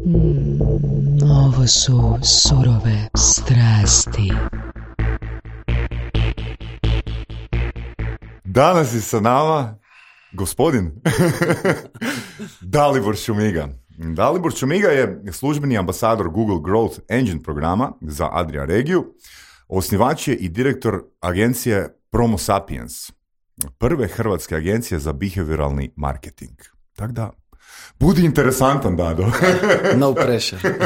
Ovo su surove strasti. Danas je sa nama gospodin Dalibor Šumiga. Dalibor Šumiga je službeni ambasador Google Growth Engine programa za Adria regiju. Osnivač je i direktor agencije Promo Sapiens, prve hrvatske agencije za behavioralni marketing. Tako da, budi interesantan, Dado. No pressure.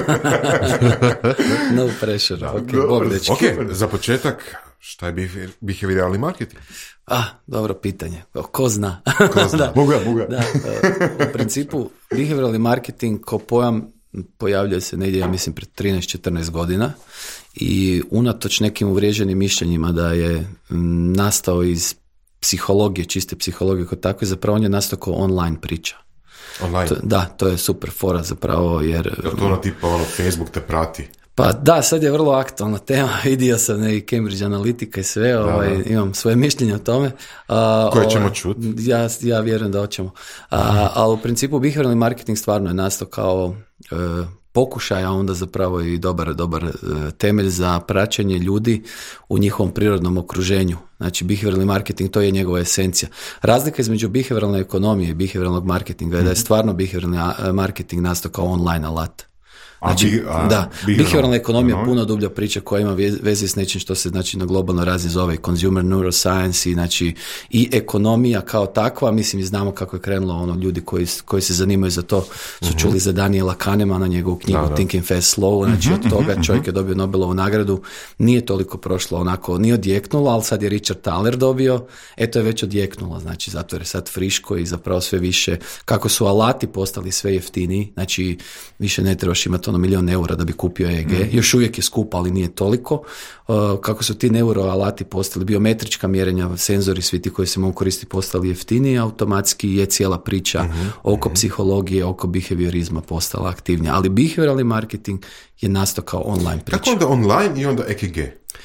No pressure. Ok, za početak, šta je behavioralni marketing? Dobro pitanje. Ko zna? Da. Mogu ja. Da, u principu, behavioralni marketing kao pojam pojavljuje se negdje, ja mislim, pred 13-14 godina i unatoč nekim uvriježenim mišljenjima da je nastao iz psihologije, čiste psihologije kao tako, zapravo on je nastao kao online priča. Online? To je super fora zapravo, jer... Je to ono tipa, Facebook te prati? Pa da, sad je vrlo aktualna tema, vidio sam i Cambridge Analytica i sve, imam svoje mišljenje o tome. Koje ćemo čuti? Ja vjerujem da hoćemo. Ali u principu behavioralni marketing stvarno je nastao kao pokušaj, a onda zapravo i dobar temelj za praćenje ljudi u njihovom prirodnom okruženju. Znači, behavioralni marketing, to je njegova esencija. Razlika između behavioralne ekonomije i behavioralnog marketinga je da je stvarno behavioralni marketing nastao kao online alat. Znači, behavioralna ekonomija je puno dublja priča koja ima veze s nečim što se znači na globalnoj razini zove consumer neuroscience i znači i ekonomija kao takva, mislim i znamo kako je krenulo ono ljudi koji se zanimaju za to su čuli za Daniela Kahnemana, njegovu knjigu Thinking Fast Slow, znači od toga čovjek je dobio Nobelovu nagradu, nije toliko prošlo onako, nije odjeknulo, ali sad je Richard Thaler dobio, eto je već odjeknulo, znači zato jer je sad friško i zapravo sve više, kako su alati postali sve jeftiniji, znači više ne trebaš imati ono €1.000.000 da bi kupio EEG. Još uvijek je skup, ali nije toliko. Kako su ti neuroalati postali, biometrička mjerenja, senzori, svi ti koji se mogu koristiti postali jeftiniji, automatski je cijela priča oko psihologije, oko behaviorizma postala aktivnija. Ali behavioralni marketing je nastao kao online priča. Kako onda online i onda EKG?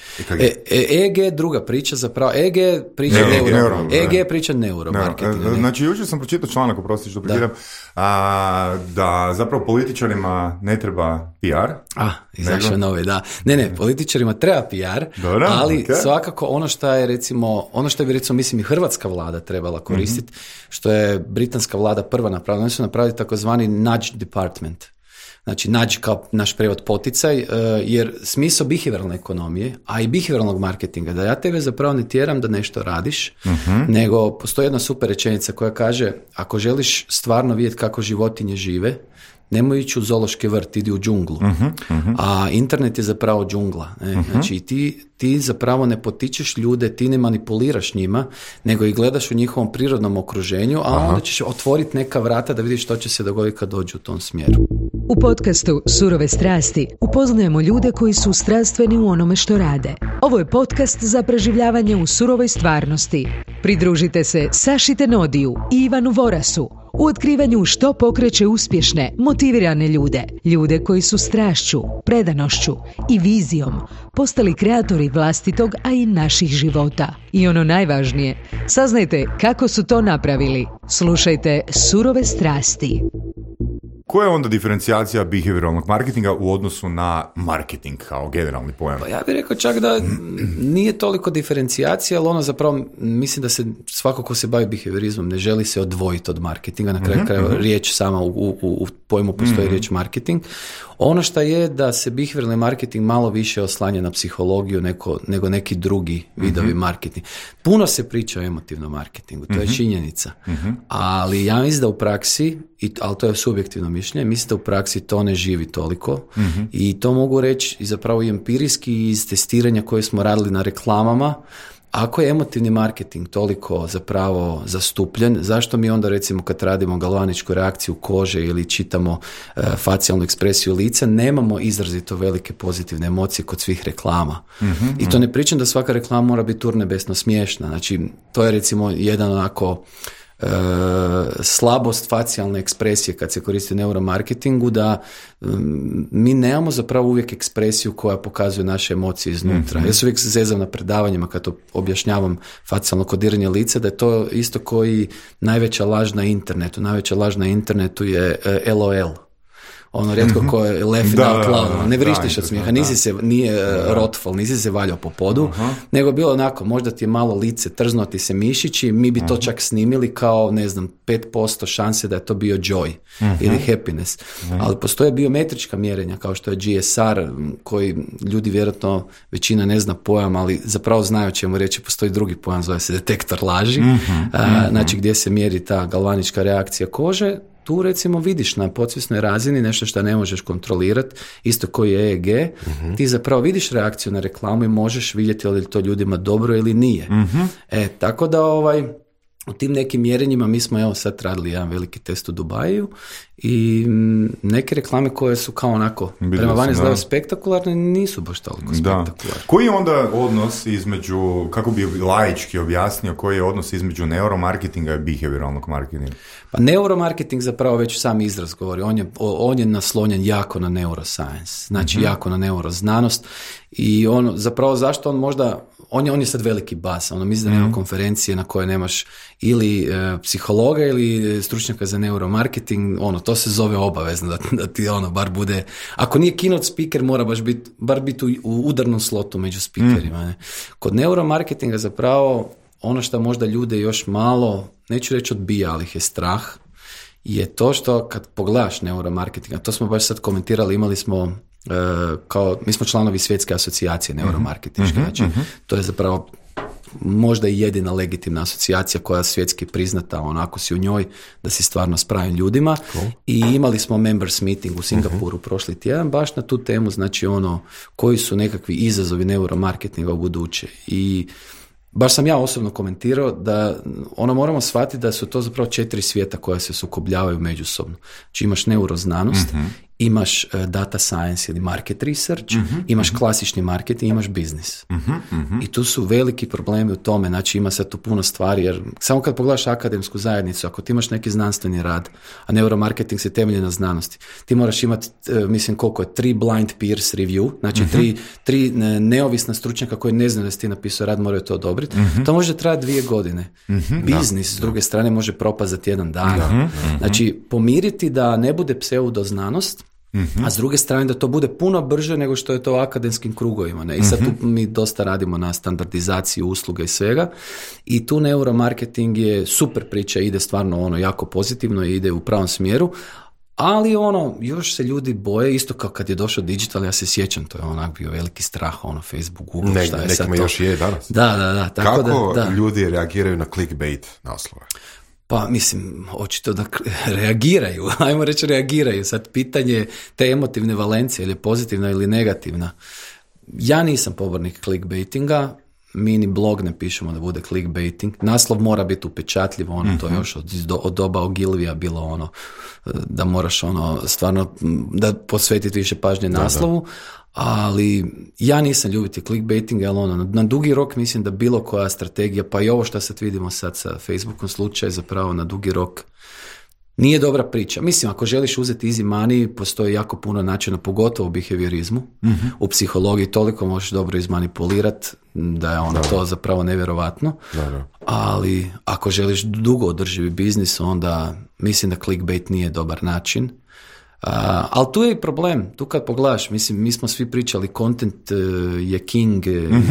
EEG je druga priča, zapravo EEG je priča neuromarketinga. Znači, jučer sam pročitao članak, oprosti što prekidam, da zapravo političarima ne treba PR. Izašao novi, da. Ne, političarima treba PR, ali svakako ono što bi recimo mislim i hrvatska vlada trebala koristiti, što je britanska vlada prva napravila, oni su napravili takozvani nudge department. Znači, nađi kao naš prevod poticaj, jer smisao behavioralne ekonomije, a i behavioralnog marketinga, da ja tebe zapravo ne tjeram da nešto radiš, nego postoji jedna super rečenica koja kaže, ako želiš stvarno vidjeti kako životinje žive, nemoj ići u zoološki vrt, idi u džunglu. A internet je zapravo džungla. Znači, ti zapravo ne potičeš ljude, ti ne manipuliraš njima, nego ih gledaš u njihovom prirodnom okruženju, a onda ćeš otvoriti neka vrata da vidiš što će se dogoditi kad dođu u tom smjeru. U podcastu Surove strasti upoznajemo ljude koji su strastveni u onome što rade. Ovo je podcast za preživljavanje u surovoj stvarnosti. Pridružite se Saši Tenodiju i Ivanu Vorasu u otkrivanju što pokreće uspješne, motivirane ljude. Ljude koji su strašću, predanošću i vizijom postali kreatori vlastitog, a i naših života. I ono najvažnije, saznajte kako su to napravili. Slušajte Surove strasti. Koja je onda diferencijacija behavioralnog marketinga u odnosu na marketing kao generalni pojam? Pa ja bih rekao čak da nije toliko diferencijacija, ali ono zapravo mislim da se svako ko se bavi behaviorizmom ne želi se odvojiti od marketinga. Na kraju krajeva riječ sama u pojmu postoji riječ marketing. Ono što je da se behavioralni marketing malo više oslanja na psihologiju nego neki drugi vidovi marketing. Puno se priča o emotivnom marketingu, to je činjenica. Ali ja mislim da u praksi, ali to je subjektivno mišljenje, mislim da u praksi to ne živi toliko. I to mogu reći i zapravo i empirijski iz testiranja koje smo radili na reklamama. Ako je emotivni marketing toliko zapravo zastupljen, zašto mi onda recimo kad radimo galvaničku reakciju kože ili čitamo facijalnu ekspresiju lica, nemamo izrazito velike pozitivne emocije kod svih reklama. I to ne pričam da svaka reklama mora biti urnebesno smiješna. Znači, to je recimo jedan onako slabost facijalne ekspresije kad se koristi u neuromarketingu, da mi nemamo zapravo uvijek ekspresiju koja pokazuje naše emocije iznutra. Ja se uvijek zezam na predavanjima kad to objašnjavam facijalno kodiranje lica, da je to isto koji najveća laž na internetu. Najveća laž na internetu je LOL. ono rijetko ko je laughing out loud, ne vrištiš od smijeha, nije rotful, nisi se valjao po podu, nego bilo onako, možda ti je malo lice, trznuo ti se mišići, mi bi to čak snimili kao, ne znam, 5% šanse da je to bio joy ili happiness. Ali postoje biometrička mjerenja, kao što je GSR, koji ljudi vjerojatno većina ne zna pojam, ali zapravo znaju o čemu reći, postoji drugi pojam, zove se detektor laži, znači gdje se mjeri ta galvanička reakcija kože. Tu recimo vidiš na podsvjesnoj razini nešto što ne možeš kontrolirati, isto koji je EEG, ti zapravo vidiš reakciju na reklamu i možeš vidjeti je li to ljudima dobro ili nije. Tako da u tim nekim mjerenjima mi smo evo sad radili jedan veliki test u Dubaju i neke reklame koje su kao onako prema vani izgledaju spektakularne nisu baš toliko spektakularne. Koji je onda odnos između, kako bi laički objasnio, koji je odnos između neuromarketinga i behavioralnog marketinga? Pa neuromarketing zapravo već sam izraz govori, on je naslonjen jako na neuroscience, znači jako na neuroznanost i on zapravo zašto on možda on je sad veliki bas, mislim da nema konferencije na koje nemaš ili psihologa ili stručnjaka za neuromarketing, to se zove obavezno da ti bar bude, ako nije keynote speaker mora bar biti u udarnom slotu među speakerima. Ne? Kod neuromarketinga zapravo ono što možda ljude još malo, neću reći odbija, ali ih je strah, je to što kad pogledaš neuromarketing, a to smo baš sad komentirali, imali smo mi smo članovi svjetske asocijacije neuromarketinške, znači to je zapravo možda i jedina legitimna asocijacija koja je svjetski priznata, ako si u njoj, da si stvarno s pravim ljudima. I imali smo members meeting u Singapuru prošli tjedan, baš na tu temu, znači koji su nekakvi izazovi neuromarketinga u buduće. I baš sam ja osobno komentirao da moramo shvatiti da su to zapravo 4 svijeta koja se sukobljavaju međusobno. Znači imaš neuroznanost, imaš data science ili market research, imaš klasični marketing, imaš biznis. I tu su veliki problemi u tome, znači ima sad tu puno stvari, jer samo kad pogledaš akademsku zajednicu, ako ti imaš neki znanstveni rad, a neuromarketing se temelji na znanosti, ti moraš imati, mislim koliko je, 3 blind peers review, znači 3 neovisna stručnjaka koji ne znaju da si ti napisao rad, moraju to odobriti. To može trajati 2 godine. Biznis, s druge strane, može propazati 1 dan. Znači, pomiriti da ne bude pseudoznanost, a s druge strane da to bude puno brže nego što je to u akademskim krugovima. Ne? I sad tu mi dosta radimo na standardizaciji usluga i svega i tu neuromarketing je super priča, ide stvarno jako pozitivno i ide u pravom smjeru, ali još se ljudi boje, isto kao kad je došao digital, ja se sjećam, to je bio veliki strah, Facebook, Google, šta je sad to. Još je danas. Da. Tako kako ljudi reagiraju na clickbait naslove? Pa mislim, očito da reagiraju, ajmo reći reagiraju. Sad pitanje te emotivne valencije, ili pozitivna ili negativna. Ja nisam pobornik clickbaitinga, mi ni blog ne pišemo da bude clickbaiting. Naslov mora biti upečatljiv, to je još od doba Ogilvija bilo da moraš stvarno da posvetiti više pažnje naslovu. Ali ja nisam ljubitelj clickbaitinga, jer na dugi rok mislim da bilo koja strategija, pa i ovo što sad vidimo sad sa Facebookom slučaj, zapravo na dugi rok nije dobra priča. Mislim, ako želiš uzeti easy money, postoji jako puno načina, pogotovo u behaviorizmu, u psihologiji toliko možeš dobro izmanipulirati da je to zapravo nevjerovatno. Ali ako želiš dugo održivi biznis, onda mislim da clickbait nije dobar način. Ali tu je i problem, tu kad pogledaš, mislim, mi smo svi pričali, content je king,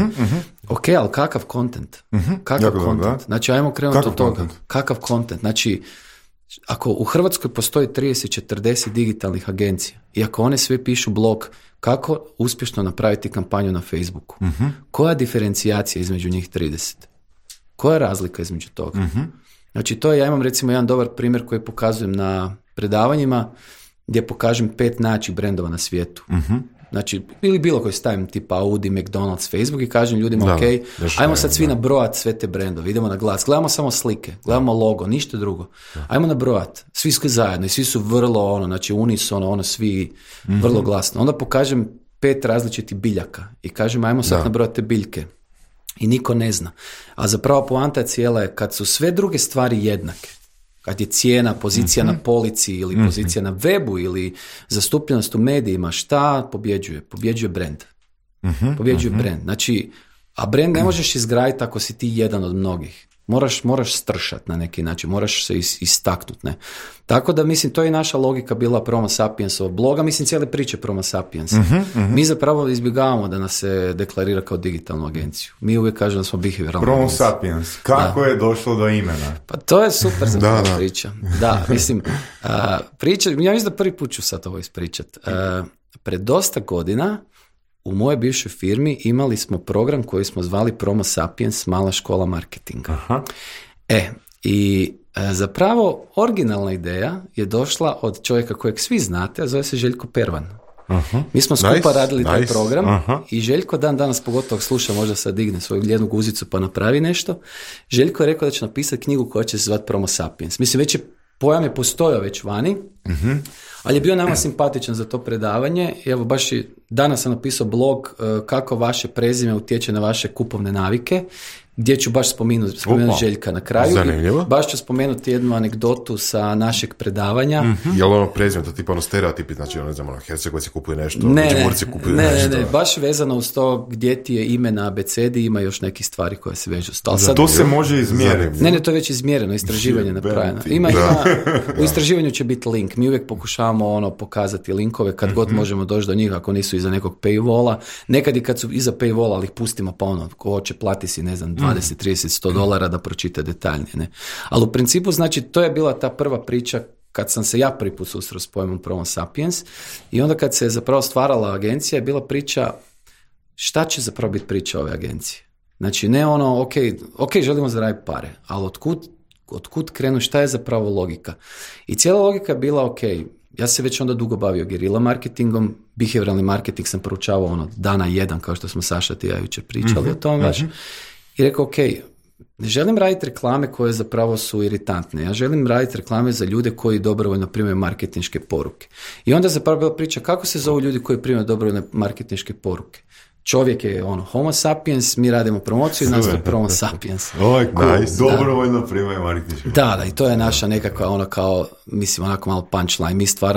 ok, ali kakav content? Kakav content? Znači, ajmo krenuti od toga. Kakav content? Znači, ako u Hrvatskoj postoji 30-40 digitalnih agencija i ako one sve pišu blog, kako uspješno napraviti kampanju na Facebooku? Koja diferencijacija između njih 30? Koja je razlika između toga? Znači, to je, ja imam recimo jedan dobar primjer koji pokazujem na predavanjima, gdje pokažem 5 najjačih brendova na svijetu. Znači, ili bilo koji stavim tipa Audi, McDonald's, Facebook i kažem ljudima, ajmo sad svi nabrojati sve te brendove, idemo na glas, gledamo samo slike, gledamo logo, ništa drugo. Ajmo nabrojati, svi zajedno i svi su vrlo, znači unisono, svi vrlo glasno. Onda pokažem 5 različitih biljaka i kažem, ajmo sad nabrojati te biljke. I niko ne zna. A zapravo poanta cijela je kad su sve druge stvari jednake, kad je cijena, pozicija na polici ili pozicija na webu ili zastupljenost u medijima, šta pobjeđuje? Pobjeđuje brand. Pobjeđuje brand. Znači, a brand ne možeš izgraditi ako si ti jedan od mnogih. moraš stršati na neki način, moraš se istaknuti, ne. Tako da, mislim, to je naša logika bila Promo Sapiensovog bloga, mislim, cijele priče Promo Sapiens. Mi zapravo izbjegavamo da nas se deklarira kao digitalnu agenciju. Mi uvijek kažemo da smo behavioralna Promo agencija. Sapiens, kako je došlo do imena? Pa to je super za priča. Da, mislim, priča, ja mislim da prvi put ću sad ovo ispričat. Pred dosta godina u mojoj bivšoj firmi imali smo program koji smo zvali Promo Sapiens, mala škola marketinga. Aha. I zapravo originalna ideja je došla od čovjeka kojeg svi znate, a zove se Željko Pervan. Mi smo skupa radili taj program i Željko dan danas pogotovo sluša, možda sad digne svoju jednu guzicu pa napravi nešto. Željko je rekao da će napisati knjigu koja će se zvati Promo Sapiens. Mislim, već je pojam je postojao već vani, ali je bio nama simpatičan za to predavanje. Evo, baš i danas sam napisao blog kako vaše prezime utječe na vaše kupovne navike, gdje ću baš spomenuti Željka na kraju. Zanimljivo. Baš ću spomenuti jednu anegdotu sa našeg predavanja. Je li ono prezime, to tipa ono stereotipi, znači ne znam, Hercegovci kupuju nešto, Ne, Međimurci kupuju nešto. Ne, baš vezano uz to gdje ti je ime na abecedi, ima još nekih stvari koje se vežu s to. To se može izmjeriti. Ne, to je već izmjereno, istraživanje napravljeno. U istraživanju će biti link. Mi uvijek pokušavamo pokazati linkove kad god možemo doći do njih, ako nisu iza nekog paywalla. Nekad i kad su iza paywalla, ali ih pustimo pa ko hoće plati si, ne znam, 20, 30, $100 da pročita detaljnije. Ne? Ali u principu, znači, to je bila ta prva priča kad sam se ja prvi put susreo s pojmom Promo Sapiens i onda kad se zapravo stvarala agencija je bila priča šta će zapravo biti priča ove agencije. Znači, ne ono, ok, želimo zaraditi pare, ali otkud krenu, šta je zapravo logika? I cijela logika je bila, ok, ja se već onda dugo bavio gerila marketingom, behavioralni marketing sam proučavao dana jedan, kao što smo Saša ti ja jučer pričali o tom baš. I rekao, ok, ne želim raditi reklame koje zapravo su iritantne. Ja želim raditi reklame za ljude koji dobrovoljno primaju marketinške poruke. I onda zapravo bila priča kako se zovu ljudi koji primaju dobrovoljne marketinške poruke. Čovjek je Homo sapiens, mi radimo promociju i nas je Promo Sapiens. Dobrovoljno primaju marketinške poruke. Da, i to je naša nekakva kao, mislim, onako malo punchline.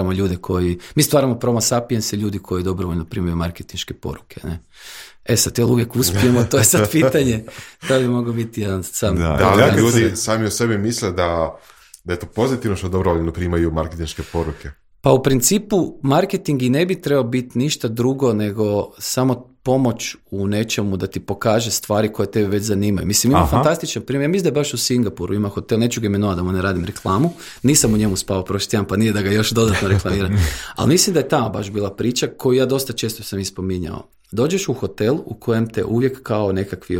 Mi stvaramo Promo Sapiens i ljudi koji dobrovoljno primaju marketinške poruke, ne? Sad, jel uvijek uspijemo, to je sad pitanje. Da bi mogao biti jedan sam... Da, ljudi sami o sebi misle da je to pozitivno što dobrovoljno primaju marketinške poruke. Pa u principu marketing i ne bi trebao biti ništa drugo nego samo pomoć u nečemu da ti pokaže stvari koje tebe već zanimaju. Mislim, ima fantastičan primjer. Ja mislim da je baš u Singapuru ima hotel, neću ga imenovati da mu ne radim reklamu. Nisam u njemu spao prošli tjedan, pa nije da ga još dodatno reklamiram. Ali mislim da je tamo baš bila priča koju ja dosta često sam ispominjao. Dođeš u hotel u kojem te uvijek kao nekakvi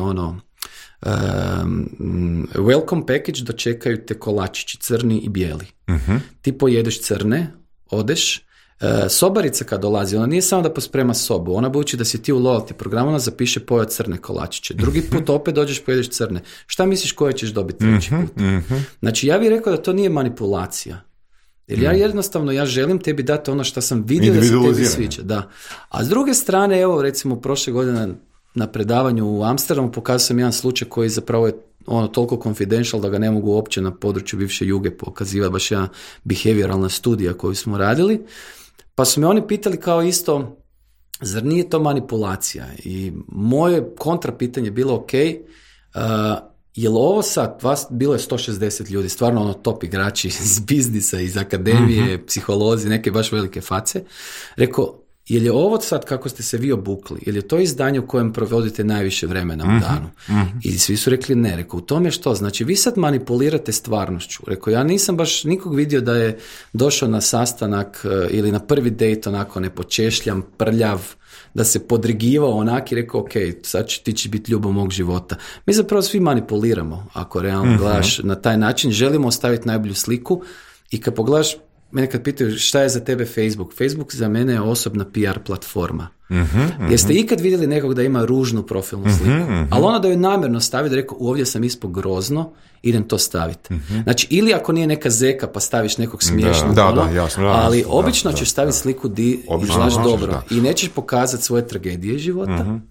welcome package dočekaju te kolačići crni i bijeli. Ti pojedeš crne, odeš, sobarica kad dolazi, ona nije samo da posprema sobu, ona budući da si ti u loyalty programu, ona zapiše pojeo crne kolačiće. Drugi put opet dođeš, pojedeš crne. Šta misliš koje ćeš dobiti treći put? Znači, ja bih rekao da to nije manipulacija. Jer ja jednostavno, želim tebi dati ono što sam vidio da se tebi sviđa. Da. A s druge strane, evo recimo prošle godine na predavanju u Amsterdamu pokazao sam jedan slučaj koji zapravo je toliko confidential da ga ne mogu uopće na području bivše Juge pokazivati, baš jedna behavioralna studija koju smo radili. Pa su me oni pitali kao isto, zar nije to manipulacija? I moje kontrapitanje je bilo ok, je li ovo sad, vas bilo je 160 ljudi, stvarno top igrači iz biznisa, iz akademije, psiholozi, neke baš velike face. Rekao, je li ovo sad kako ste se vi obukli? Je li to izdanje u kojem provodite najviše vremena u danu? I svi su rekli ne. Rekao, u tome što? Znači, vi sad manipulirate stvarnošću. Rekao, ja nisam baš nikog vidio da je došao na sastanak ili na prvi dejt onako nepočešljan, prljav, da se podrigivao onak i rekao, ok, sad ti će biti ljubav mog života. Mi zapravo svi manipuliramo, ako realno gledaš na taj način. Želimo ostaviti najbolju sliku i kad pogledaš, mene kad pitaju šta je za tebe Facebook, Facebook za mene je osobna PR platforma. Jeste ikad vidjeli nekog da ima ružnu profilnu sliku? Ali ono da ju namjerno stavi, da rekao, ovdje sam ispod grozno, idem to staviti. Znači, ili ako nije neka zeka pa staviš nekog smiješnog, ali obično ćeš staviti sliku di izgledaš dobro i nećeš pokazati svoje tragedije života,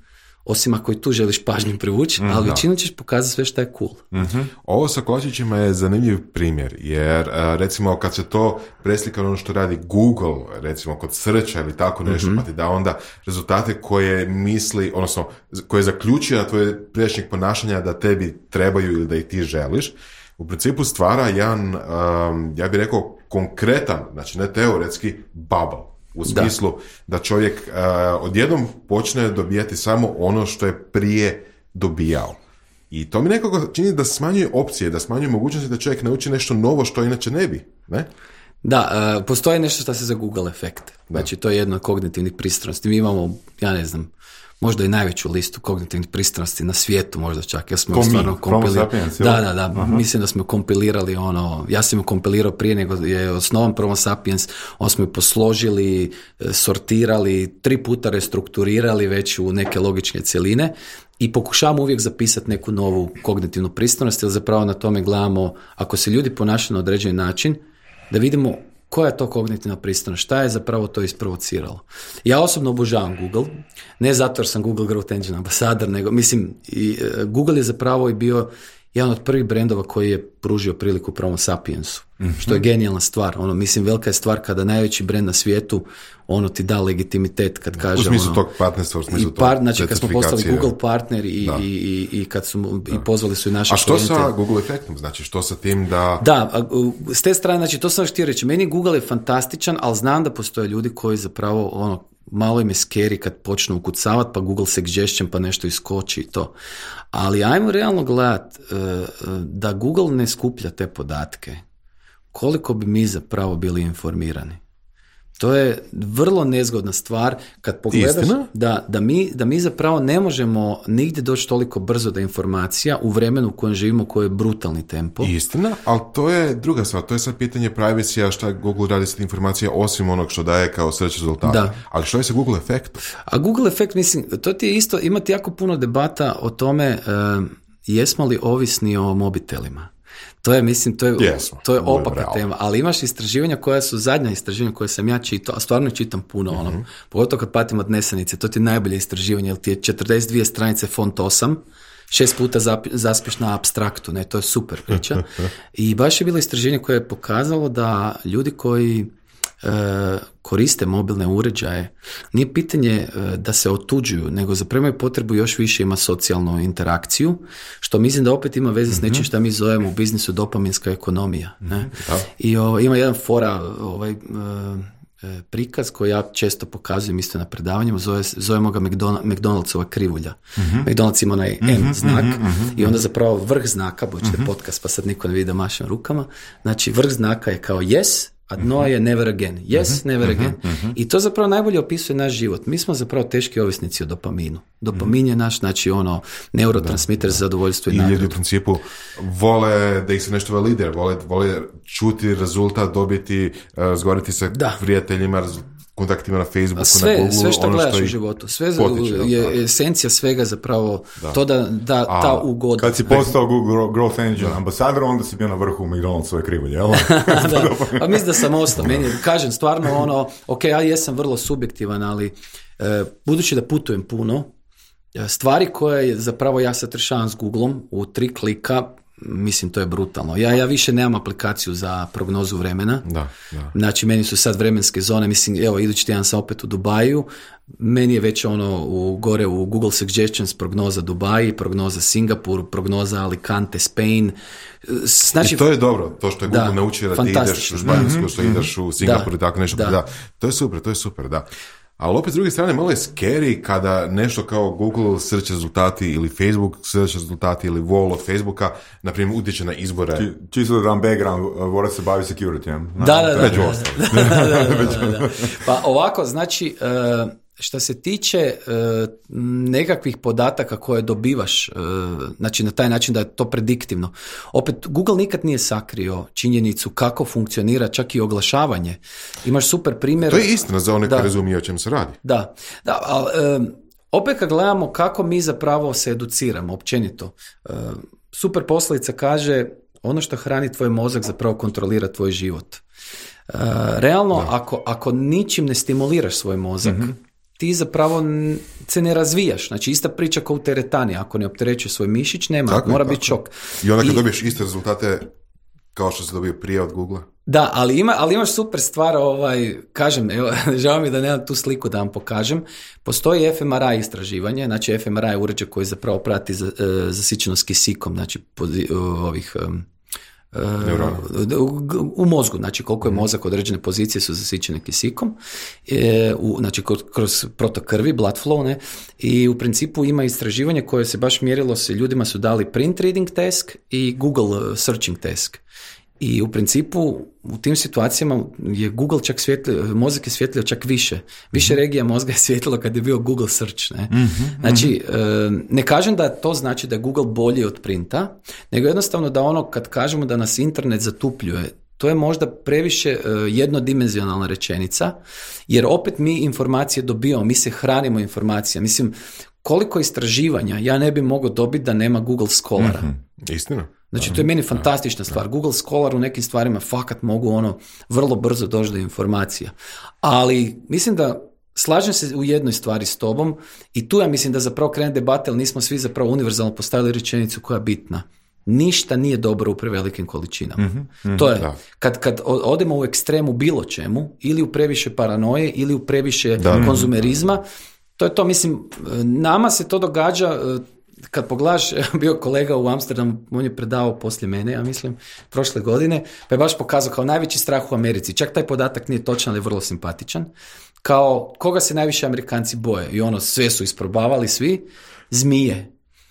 osim ako i tu želiš pažnju privući, ali većinom ćeš pokazati sve što je cool. Ovo sa kočićima je zanimljiv primjer, jer recimo kad se to preslika ono što radi Google, recimo kod searcha ili tako nešto, pa ti da onda rezultate koje misli, odnosno koje zaključuje na tvoje prijašnjeg ponašanja da tebi trebaju ili da ih ti želiš, u principu stvara jedan, ja bih rekao, konkretan, znači ne teoretski, bubble. U smislu da čovjek odjednom počne dobijati samo ono što je prije dobijao. I to mi nekako čini da smanjuje opcije, da smanjuje mogućnosti da čovjek nauči nešto novo što inače ne bi, ne? Da, postoji nešto što se za Google efekt. Znači, to je jedno od kognitivnih pristranosti. Mi imamo, ja ne znam, možda i najveću listu kognitivnih pristranosti na svijetu, možda čak. Ja smo stvarno kompilirali. Da. Mislim da smo kompilirali ja sam ju kompilirao prije nego je osnovan Promo Sapiens, on smo ju posložili, sortirali, 3 puta restrukturirali već u neke logične cjeline i pokušavamo uvijek zapisati neku novu kognitivnu pristranost, jer zapravo na tome gledamo, ako se ljudi ponašaju na određeni način, da vidimo koja je to kognitivna pristranost, šta je zapravo to isprovociralo. Ja osobno obožavam Google, ne zato jer sam Google Growth Engine ambasador, nego mislim, Google je zapravo i bio jedan od prvih brendova koji je pružio priliku Promo Sapiensu, što je genijalna stvar. Mislim, velika je stvar kada najveći brend na svijetu ti da legitimitet kad kaže... U smislu tog partnerstva, u smislu tog znači kad smo postali Google partner i kad su i pozvali su i naše klijente. A što sa Google efektom? Znači, što sa tim da... Da, s te strane, znači, to sam htio reći. Meni Google je fantastičan, ali znam da postoje ljudi koji zapravo, malo im je scary kad počnu ukucavati, pa Google suggestion, pa nešto iskoči i to. Ali ajmo realno gledati da Google ne skuplja te podatke. Koliko bi mi zapravo bili informirani? To je vrlo nezgodna stvar kad pogledaš da mi zapravo ne možemo nigdje doći toliko brzo do informacija u vremenu u kojem živimo, koji je brutalni tempo. Istina, ali to je druga stvar, to je sad pitanje privacy-a, šta Google radi s informacija osim onog što daje kao search rezultat. Da. Ali što je sa Google efektom? A Google efekt, mislim, to ti je isto, imati jako puno debata o tome jesmo li ovisni o mobitelima. To je, mislim, to je opaka tema, ali imaš istraživanja koja su, zadnja istraživanja koje sam ja čitao, a stvarno čitam puno, pogotovo kad patim od nesanice, to ti je najbolje istraživanje, jer ti je 42 stranice font 8, 6 puta zaspiš na apstraktu, ne, to je super priča. I baš je bilo istraživanje koje je pokazalo da ljudi koji koriste mobilne uređaje, nije pitanje da se otuđuju, nego zapravo imaju potrebu još više ima socijalnu interakciju, što mislim da opet ima veze s nečim što mi zovemo u biznisu dopaminska ekonomija. Ne? I ima jedan fora prikaz koji ja često pokazujem isto na predavanjima, zovemo ga McDonaldsova krivulja. McDonald's ima onaj M znak i onda zapravo vrh znaka, budući da podcast pa sad niko ne vidi da mašem rukama, znači vrh znaka je kao yes, a dno je never again. Yes, never again. I to zapravo najbolje opisuje naš život. Mi smo zapravo teški ovisnici o dopaminu. Dopamin je naš, znači neurotransmiter za zadovoljstvo i nagradu. I ljudi u principu vole da ih se nešto validira, vole čuti rezultat, dobiti, razgovarati sa prijateljima, kontaktima na Facebooku, na Google. Sve što gledaš u životu. Sve je esencija svega zapravo to da ta ugoda. Kad si postao Google Growth Engine ambasador, onda si bio na vrhu McDonald'sove krivulje, jel? Pa mislim da sam ostao. Meni, kažem, stvarno ok, ja jesam vrlo subjektivan, ali budući da putujem puno, stvari koje zapravo ja sad rješavam s Googleom u 3 klika, mislim, to je brutalno. Ja više nemam aplikaciju za prognozu vremena. Da. Znači, meni su sad vremenske zone, mislim, evo, idući tjedan sam opet u Dubaju, meni je već gore u Google Suggestions prognoza Dubai, prognoza Singapur, prognoza Alicante, Spain. Znači, i to je dobro, to što je Google naučio da ti ideš u Španjolsku, što ideš u Singapur i tako nešto. Da. To je super, da. Ali opet s druge strane malo je scary kada nešto kao Google search rezultati ili Facebook search rezultati ili wall od Facebooka, na primjer, utječe na izbore. Čisto da dam background, Vora se bavi security-em. Da. Pa ovako, znači, što se tiče nekakvih podataka koje dobivaš, znači na taj način da je to prediktivno. Opet, Google nikad nije sakrio činjenicu kako funkcionira čak i oglašavanje. Imaš super primjer. To je istina za one koji razumiju o čem se radi. Da, ali opet kad gledamo kako mi zapravo se educiramo, općenito. Super poslovica kaže, ono što hrani tvoj mozak zapravo kontrolira tvoj život. Realno, ako ničim ne stimuliraš svoj mozak, ti zapravo se ne razvijaš. Znači, ista priča kao u teretani. Ako ne opterećuje svoj mišić, mora biti šok. I onda kad dobiješ iste rezultate kao što se dobio prije od Google-a? Da, ali imaš super stvar, kažem, evo, žao mi da nemam tu sliku da vam pokažem. Postoji fMRI istraživanje, znači fMRI je uređaj koji zapravo prati zasićenost kisikom, znači u mozgu, znači koliko je mozak određene pozicije su zasićene kisikom, znači kroz protok krvi, blood flow, ne? I u principu ima istraživanje koje se baš mjerilo, ljudima su dali print reading task i Google searching task. I u principu u tim situacijama je Google čak mozak je svjetlio čak više regija mozga je svjetlilo kad je bio Google search. Ne? Znači, ne kažem da to znači da je Google bolji od printa, nego jednostavno da ono kad kažemo da nas internet zatupljuje, to je možda previše jednodimenzionalna rečenica, jer opet mi informacije dobijamo, mi se hranimo informacija. Mislim, koliko istraživanja ja ne bi mogao dobiti da nema Google Scholara. Istina. Znači, to je meni fantastična stvar. Google Scholar u nekim stvarima fakat mogu vrlo brzo doći do informacija. Ali mislim da slažem se u jednoj stvari s tobom i tu ja mislim da zapravo krene debate, ali nismo svi zapravo univerzalno postavili rečenicu koja je bitna. Ništa nije dobro u prevelikim količinama. To je, kad odemo u ekstremu bilo čemu, ili u previše paranoje, ili u previše konzumerizma, to je to, mislim, nama se to događa. Kad pogledaš, bio kolega u Amsterdamu, on je predavao poslije mene, ja mislim, prošle godine, pa je baš pokazao kao najveći strah u Americi. Čak taj podatak nije točan, ali je vrlo simpatičan. Kao, koga se najviše Amerikanci boje? I sve su isprobavali svi. Zmije.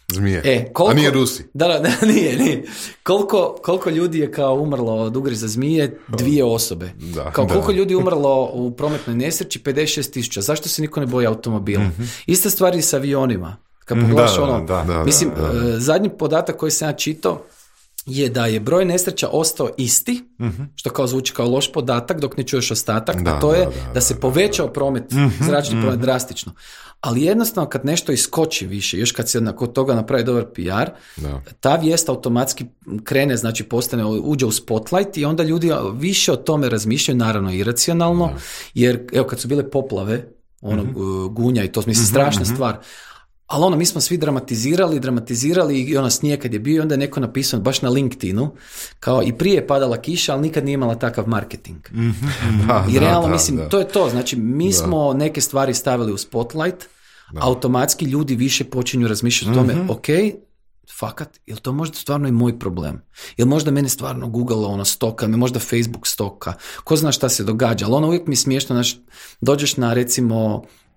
A nije Rusi? Da, nije. Koliko ljudi je kao umrlo od ugriza zmije? 2 osobe. Koliko ljudi je umrlo u prometnoj nesreći? 56,000. Zašto se niko ne boji automobila? Ista stvar i s avionima. Kad pogledaš mislim, zadnji podatak koji sam ja čitao je da je broj nesreća ostao isti, što kao zvuči kao loš podatak dok ne čuješ ostatak, a to je da se povećao promet, zračni promet drastično. Ali jednostavno kad nešto iskoči više, još kad se nakon toga napravi dobar PR, ta vijest automatski krene, znači uđe u spotlight i onda ljudi više o tome razmišljaju, naravno iracionalno, jer evo kad su bile poplave, gunja i to mislim strašna stvar. Ali mi smo svi dramatizirali i snijeg kad je bio, onda je neko napisao baš na LinkedInu, kao i prije je padala kiša, ali nikad nije imala takav marketing. I realno, mislim, to je to. Znači, mi smo neke stvari stavili u spotlight, automatski ljudi više počinju razmišljati o tome, ok, fakat, je li to možda stvarno i moj problem? Je li možda mene stvarno Google stoka, me možda Facebook stoka? Ko zna šta se događa? Ali uvijek mi je smiješno, dođeš na recimo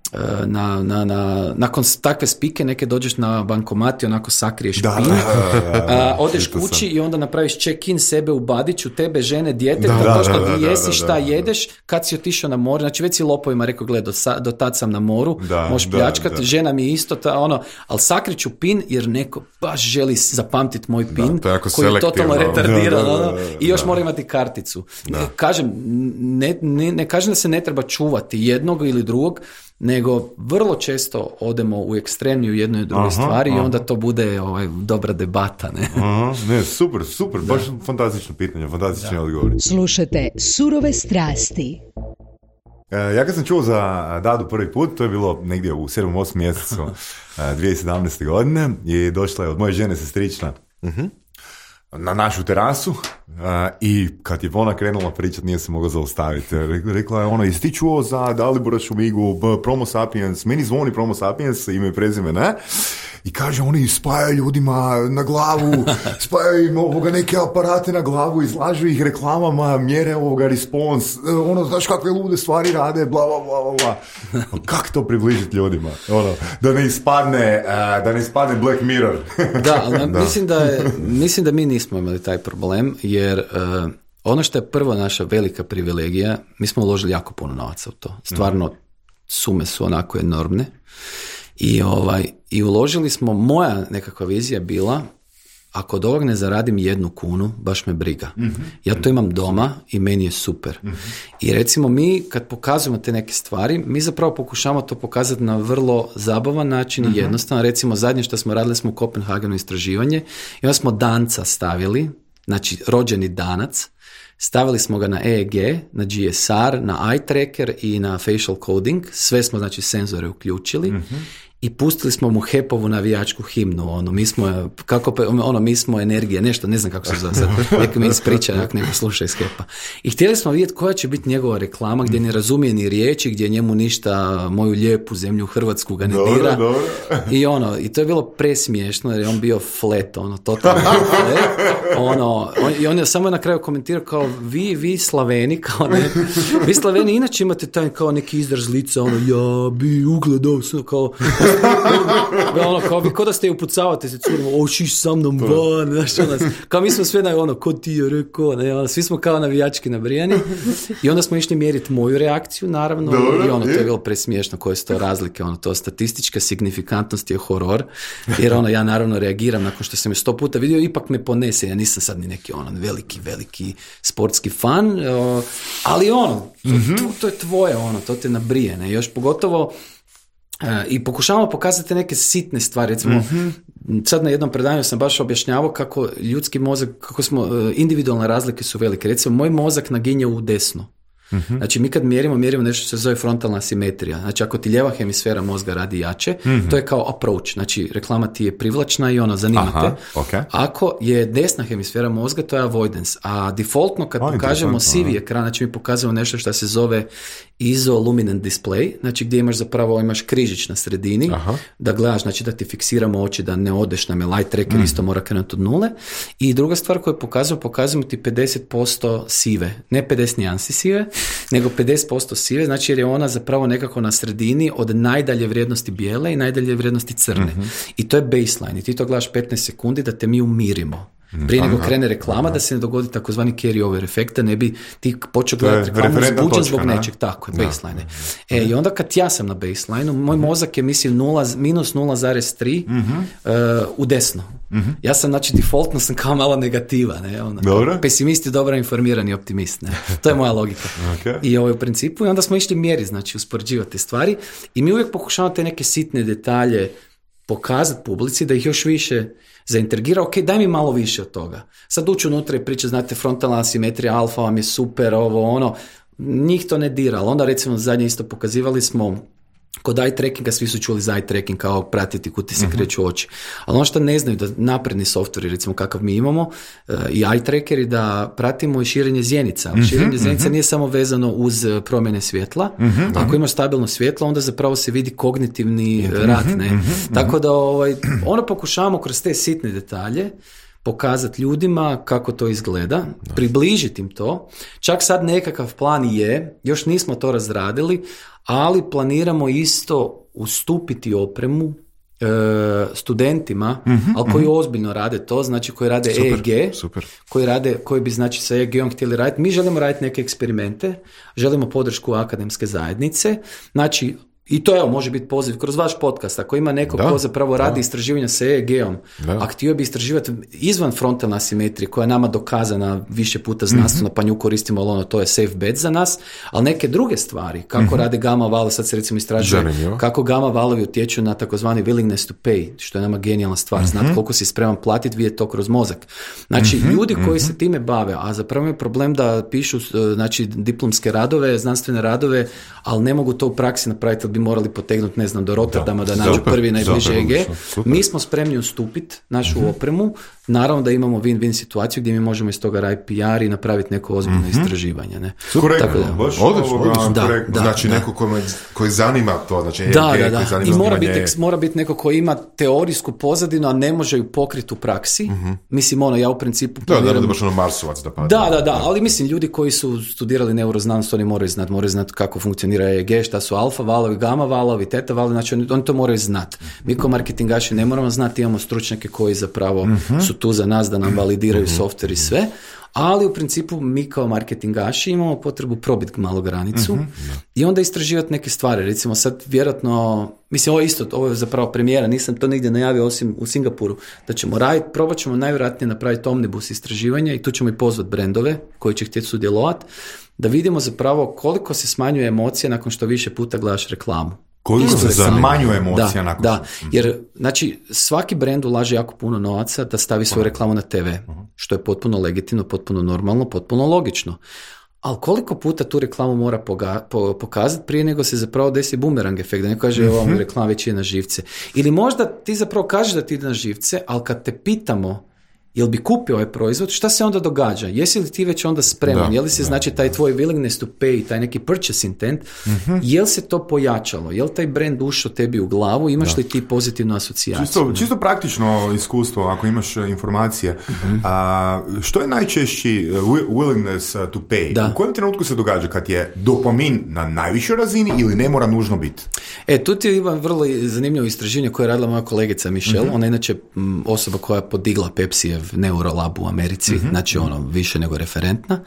nakon takve spike neke dođeš na bankomati, onako sakriješ pin, odeš kući i onda napraviš check-in, sebe ubadiću, tebe, žene, dijete, to što ti jesi, šta jedeš, kad si otišao na more, znači već si lopovima rekao, gled, do tad sam na moru, možeš pljačkati, žena mi je isto, ali sakriću pin jer neko baš želi zapamtiti moj pin, koji je totalno retardiran, i još mora imati karticu. Kažem, ne kažem da se ne treba čuvati jednog ili drugog, nego vrlo često odemo u ekstremniju jednoj i drugoj stvari i onda to bude dobra debata. Ne, super, baš fantastično pitanje, fantastični odgovor. Slušajte Surove strasti. Ja kad sam čuo za Dadu prvi put, to je bilo negdje u 7-8 mjesecu 2017. godine i došla je od moje žene sestrična na našu terasu i kad je ona krenula pričat nije se mogla zaustaviti. Rekla je jesi ti čuo za Dalibora Šumigu, Promo Sapiens, meni zvoni Promo Sapiens, ime i prezime, ne? I kaže, oni spajaju ljudima na glavu, spajaju im neke aparate na glavu, izlažu ih reklamama, mjere respons, znaš kakve lude stvari rade, bla, bla, bla, bla. Kako to približiti ljudima? Da ne ispadne Black Mirror. Da, ali mislim da mi nismo imali taj problem, jer ono što je prvo naša velika privilegija, mi smo uložili jako puno novaca u to. Stvarno, sume su onako enormne. I uložili smo, moja nekakva vizija bila, ako od ovog ne zaradim 1 kunu, baš me briga. Ja to imam doma i meni je super. I recimo mi, kad pokazujemo te neke stvari, mi zapravo pokušamo to pokazati na vrlo zabavan način i jednostavno. Recimo, zadnje što smo radili smo u Kopenhagenu istraživanje i onda smo danca stavili, znači rođeni danac, stavili smo ga na EEG, na GSR, na eye tracker i na facial coding, sve smo znači senzore uključili i pustili smo mu HEP-ovu navijačku himnu, mi smo energija, nešto, ne znam kako se zove sad, neko mi ispriča, ako neko sluša iz HEP-a. I htjeli smo vidjeti koja će biti njegova reklama, gdje ne razumije ni riječi, gdje njemu ništa, moju lijepu zemlju Hrvatsku ga ne dira. I to je bilo presmiješno, jer je on bio flat, totalno flat. I on je samo na kraju komentirao kao, vi Slaveni, kao ne, vi Slaveni inače imate taj kao neki izraz lica, ja bi ugledao, kao kao da ste upucavate se curimo, šiš sa mnom van, kao mi smo sve ko ti je rekao, svi smo kao navijački nabrijani i onda smo išli mjeriti moju reakciju, naravno, i to je bilo presmiješno koje su to razlike, to statistička signifikantnost je horor, jer ja naravno reagiram nakon što sam je 100 puta vidio, ipak me ponese, ja nisam sad ni neki veliki sportski fan, ali to je tvoje, to te nabrije, ne, još pogotovo. I pokušavamo pokazati neke sitne stvari, recimo sad na jednom predavanju sam baš objašnjavao kako ljudski mozak, kako smo, individualne razlike su velike, recimo moj mozak naginje u desno. Znači mi kad mjerimo nešto što se zove frontalna asimetrija, znači ako ti lijeva hemisfera mozga radi jače, to je kao approach, znači reklama ti je privlačna i zanima te. Okay. Ako je desna hemisfera mozga, to je avoidance, a defaultno kad pokažemo sivi ekran, znači mi pokazujemo nešto što se zove isoluminant display, znači gdje imaš križić na sredini, da gledaš, znači da ti fiksiramo oči, da ne odeš nam je light tracker, isto mora krenuti od nule. I druga stvar koju pokazujemo ti 50% sive, ne 50 nijansi sive, nego 50% sive, znači jer je ona zapravo nekako na sredini od najdalje vrijednosti bijele i najdalje vrijednosti crne. I to je baseline i ti to gledaš 15 sekundi da te mi umirimo. Prije nego krene reklama, da se ne dogodi takozvani carry-over efekt, da ne bi ti počeo gledati reklamu uzbuđen zbog nečeg, tako je, baseline. I onda kad ja sam na baseline, moj mozak je minus 0,3 u desno. Ja sam, znači, defaultno sam kao malo negativa, ne, pesimist i dobro informirani optimist, ne. To je moja logika. I u principu, i onda smo išli mjeri, znači, uspoređivati stvari i mi uvijek pokušavamo te neke sitne detalje pokazati publici, da ih još više zaintrigira, ok, daj mi malo više od toga. Sad ući unutra i priča, znate, frontalna asimetrija, alfa vam je super, njih to ne dira, ali onda recimo zadnje isto pokazivali smo kod eye trackinga, svi su čuli za eye tracking kao pratiti kud ti se kreću oči. Ali ono što ne znaju, da napredni softveri, recimo kakav mi imamo, i eye trackeri, da pratimo i širenje zjenica. Širenje zjenica nije samo vezano uz promjene svjetla. Ako imaš stabilno svjetlo, onda zapravo se vidi kognitivni rad. Ne? Tako da pokušavamo kroz te sitne detalje pokazati ljudima kako to izgleda, približiti im to. Čak sad nekakav plan je, još nismo to razradili, ali planiramo isto ustupiti opremu studentima, ali koji ozbiljno rade to, znači koji rade EEG, koji bi znači sa EEG-om htjeli raditi. Mi želimo raditi neke eksperimente, želimo podršku akademske zajednice, znači i to može biti poziv kroz vaš podcast. Ako ima neko ko zapravo radi istraživanja sa EEG-om, a htio bi istraživati izvan frontalne asimetrije, koja je nama dokazana više puta znanstveno, pa nju koristimo, ali to je safe bet za nas, ali neke druge stvari, kako rade gamma valovi, sad se recimo istražuje kako gamma valovi utječu na takozvani willingness to pay, što je nama genijalna stvar, znati koliko si spreman platiti, vidjeti to kroz mozak. Znači, ljudi koji se time bave, a zapravo je problem da pišu znači, diplomske radove, znanstvene radove, ali ne mogu to u praksi napraviti, bi morali potegnuti, ne znam, do Rotterdama da nađu prvi najbliže EEG. Mi smo spremni ustupiti našu opremu, naravno da imamo win-win situaciju gdje mi možemo iz toga raditi PR i napraviti neko ozbiljno istraživanje. Ne? Korektno, baš odlično. Znači neko koji zanima to, znači EEG, koji zanima i mora biti neko koji ima teorijsku pozadinu, a ne može ju pokriti u praksi. Mislim, ja u principu planiram... Da, baš Marsovac da pada. Da, ali mislim, ljudi koji su studirali neuroznanost, oni moraju znati kako funkcionira EEG, šta su alfa valovi, gamma valovi, teta valovi, znači oni to moraju znati. Mi kao marketingaši ne moramo znati, imamo stručnjake koji zapravo su tu za nas da nam validiraju softver i sve, ali u principu mi kao marketingaši imamo potrebu probiti malo granicu i onda istraživati neke stvari. Recimo sad vjerojatno, mislim ovo je zapravo premijera, nisam to nigdje najavio osim u Singapuru, da ćemo raditi, probat ćemo najvjerojatnije napraviti omnibus istraživanja i tu ćemo i pozvati brendove koji će htjeti sudjelovati, da vidimo zapravo koliko se smanjuje emocija nakon što više puta gledaš reklamu. Koliko se zamanjuje emocija nakon Da, jer znači svaki brend ulaže jako puno novaca da stavi svoju reklamu na TV, što je potpuno legitimno, potpuno normalno, potpuno logično. Ali koliko puta tu reklamu mora pokazati prije nego se zapravo desi bumerang efekt, da ne kaže ova mi reklama već je na živce. Ili možda ti zapravo kažeš da ti ide na živce, ali kad te pitamo jel bi kupio ovaj proizvod, šta se onda događa? Jesi li ti već onda spreman? Je li se znači taj tvoj willingness to pay, taj neki purchase intent, jel se to pojačalo? Jel taj brand ušao tebi u glavu? Imaš li ti pozitivnu asocijaciju? Čisto praktično iskustvo, ako imaš informacije. Što je najčešći willingness to pay? Da. U kojem trenutku se događa kad je dopamin na najvišoj razini ili ne mora nužno biti? Tu ti je vrlo zanimljivo istraživanje koje je radila moja kolegica Michelle. Ona je inače osoba koja je podigla Pepsijev Neurolab u Americi, znači više nego referentna.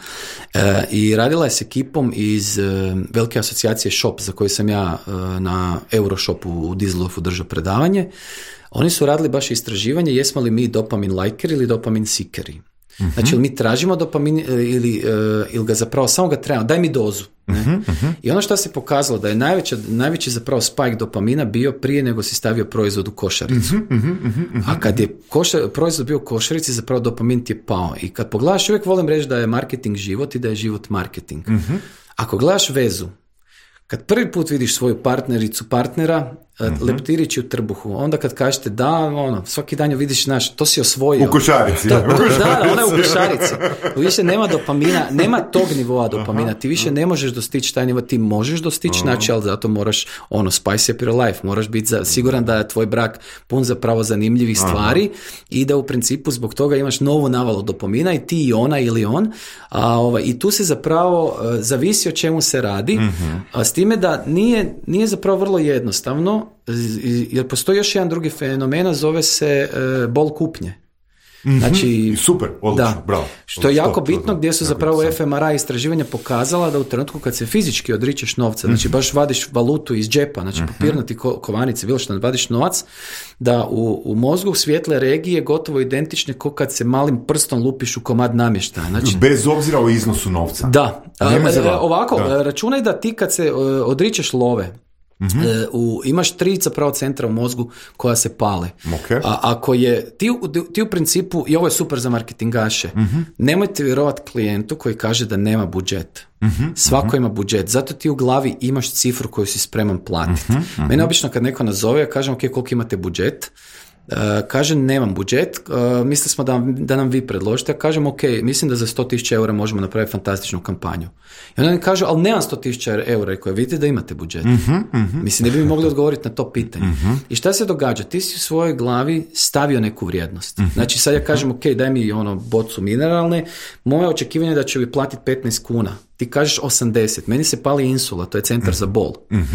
I radila je s ekipom iz velike asocijacije Shop, za koju sam ja na Euroshopu u Düsseldorfu držao predavanje. Oni su radili baš istraživanje jesmo li mi dopamin lajkeri ili dopamin seekeri. Znači, ili mi tražimo dopamin ili ga zapravo samo ga trebamo, daj mi dozu. Ne? I ono što se pokazalo da je najveći zapravo spike dopamina bio prije nego si stavio proizvod u košaricu. A kad je proizvod bio u košarici, zapravo dopamin ti je pao. I kad pogledaš, uvijek volim reći da je marketing život i da je život marketing. Ako gledaš vezu, kad prvi put vidiš svoju partnericu, partnera, leptirići u trbuhu, onda kad kažete da, svaki dan ju vidiš, to si osvojio. U košarici. Da, ona je u košarici. Više nema dopamina, nema tog nivoa dopamina, ti više ne možeš dostići taj nivo, ti možeš dostići, znači, ali zato moraš, spice up your life, moraš biti siguran da je tvoj brak pun zapravo zanimljivih stvari i da u principu zbog toga imaš novu navalu dopamina i ti i ona ili on, i tu se zapravo zavisi o čemu se radi, s time da nije zapravo vrlo jednostavno, jer postoji još jedan drugi fenomen, zove se bol kupnje. Znači, super, odlično, bravo. Što je jako bitno, gdje su zapravo fMRI istraživanja pokazala da u trenutku kad se fizički odričeš novca, znači baš vadiš valutu iz džepa, znači papirnati kovanice, bilo što vadiš novac, da u mozgu svijetle regije gotovo identične kao kad se malim prstom lupiš u komad namještaja. Znači, bez obzira o iznosu novca. Da. Računaj da ti kad se odričeš love, imaš 3 zapravo centra u mozgu koja se pale. Okay. A ako je ti u principu, i ovo je super za marketingaše, nemojte vjerovati klijentu koji kaže da nema budžet. Svako ima budžet, zato ti u glavi imaš cifru koju si spreman platiti. Mene obično kad neko nazove, ja kažem ok, koliko imate budžet? Kaže nemam budžet, mislili smo da nam vi predložite, ja kažem ok, mislim da za 100.000 eura možemo napraviti fantastičnu kampanju. I onda mi kažu, ali nemam 100.000 eura, koje vidite da imate budžet. Mislim, ne bi mi mogli odgovoriti na to pitanje. I šta se događa? Ti si u svojoj glavi stavio neku vrijednost. Znači sad ja kažem ok, daj mi bocu mineralne, moje očekivanje je da će mi platiti 15 kuna. Ti kažeš 80, meni se pali insula, to je centar za bol.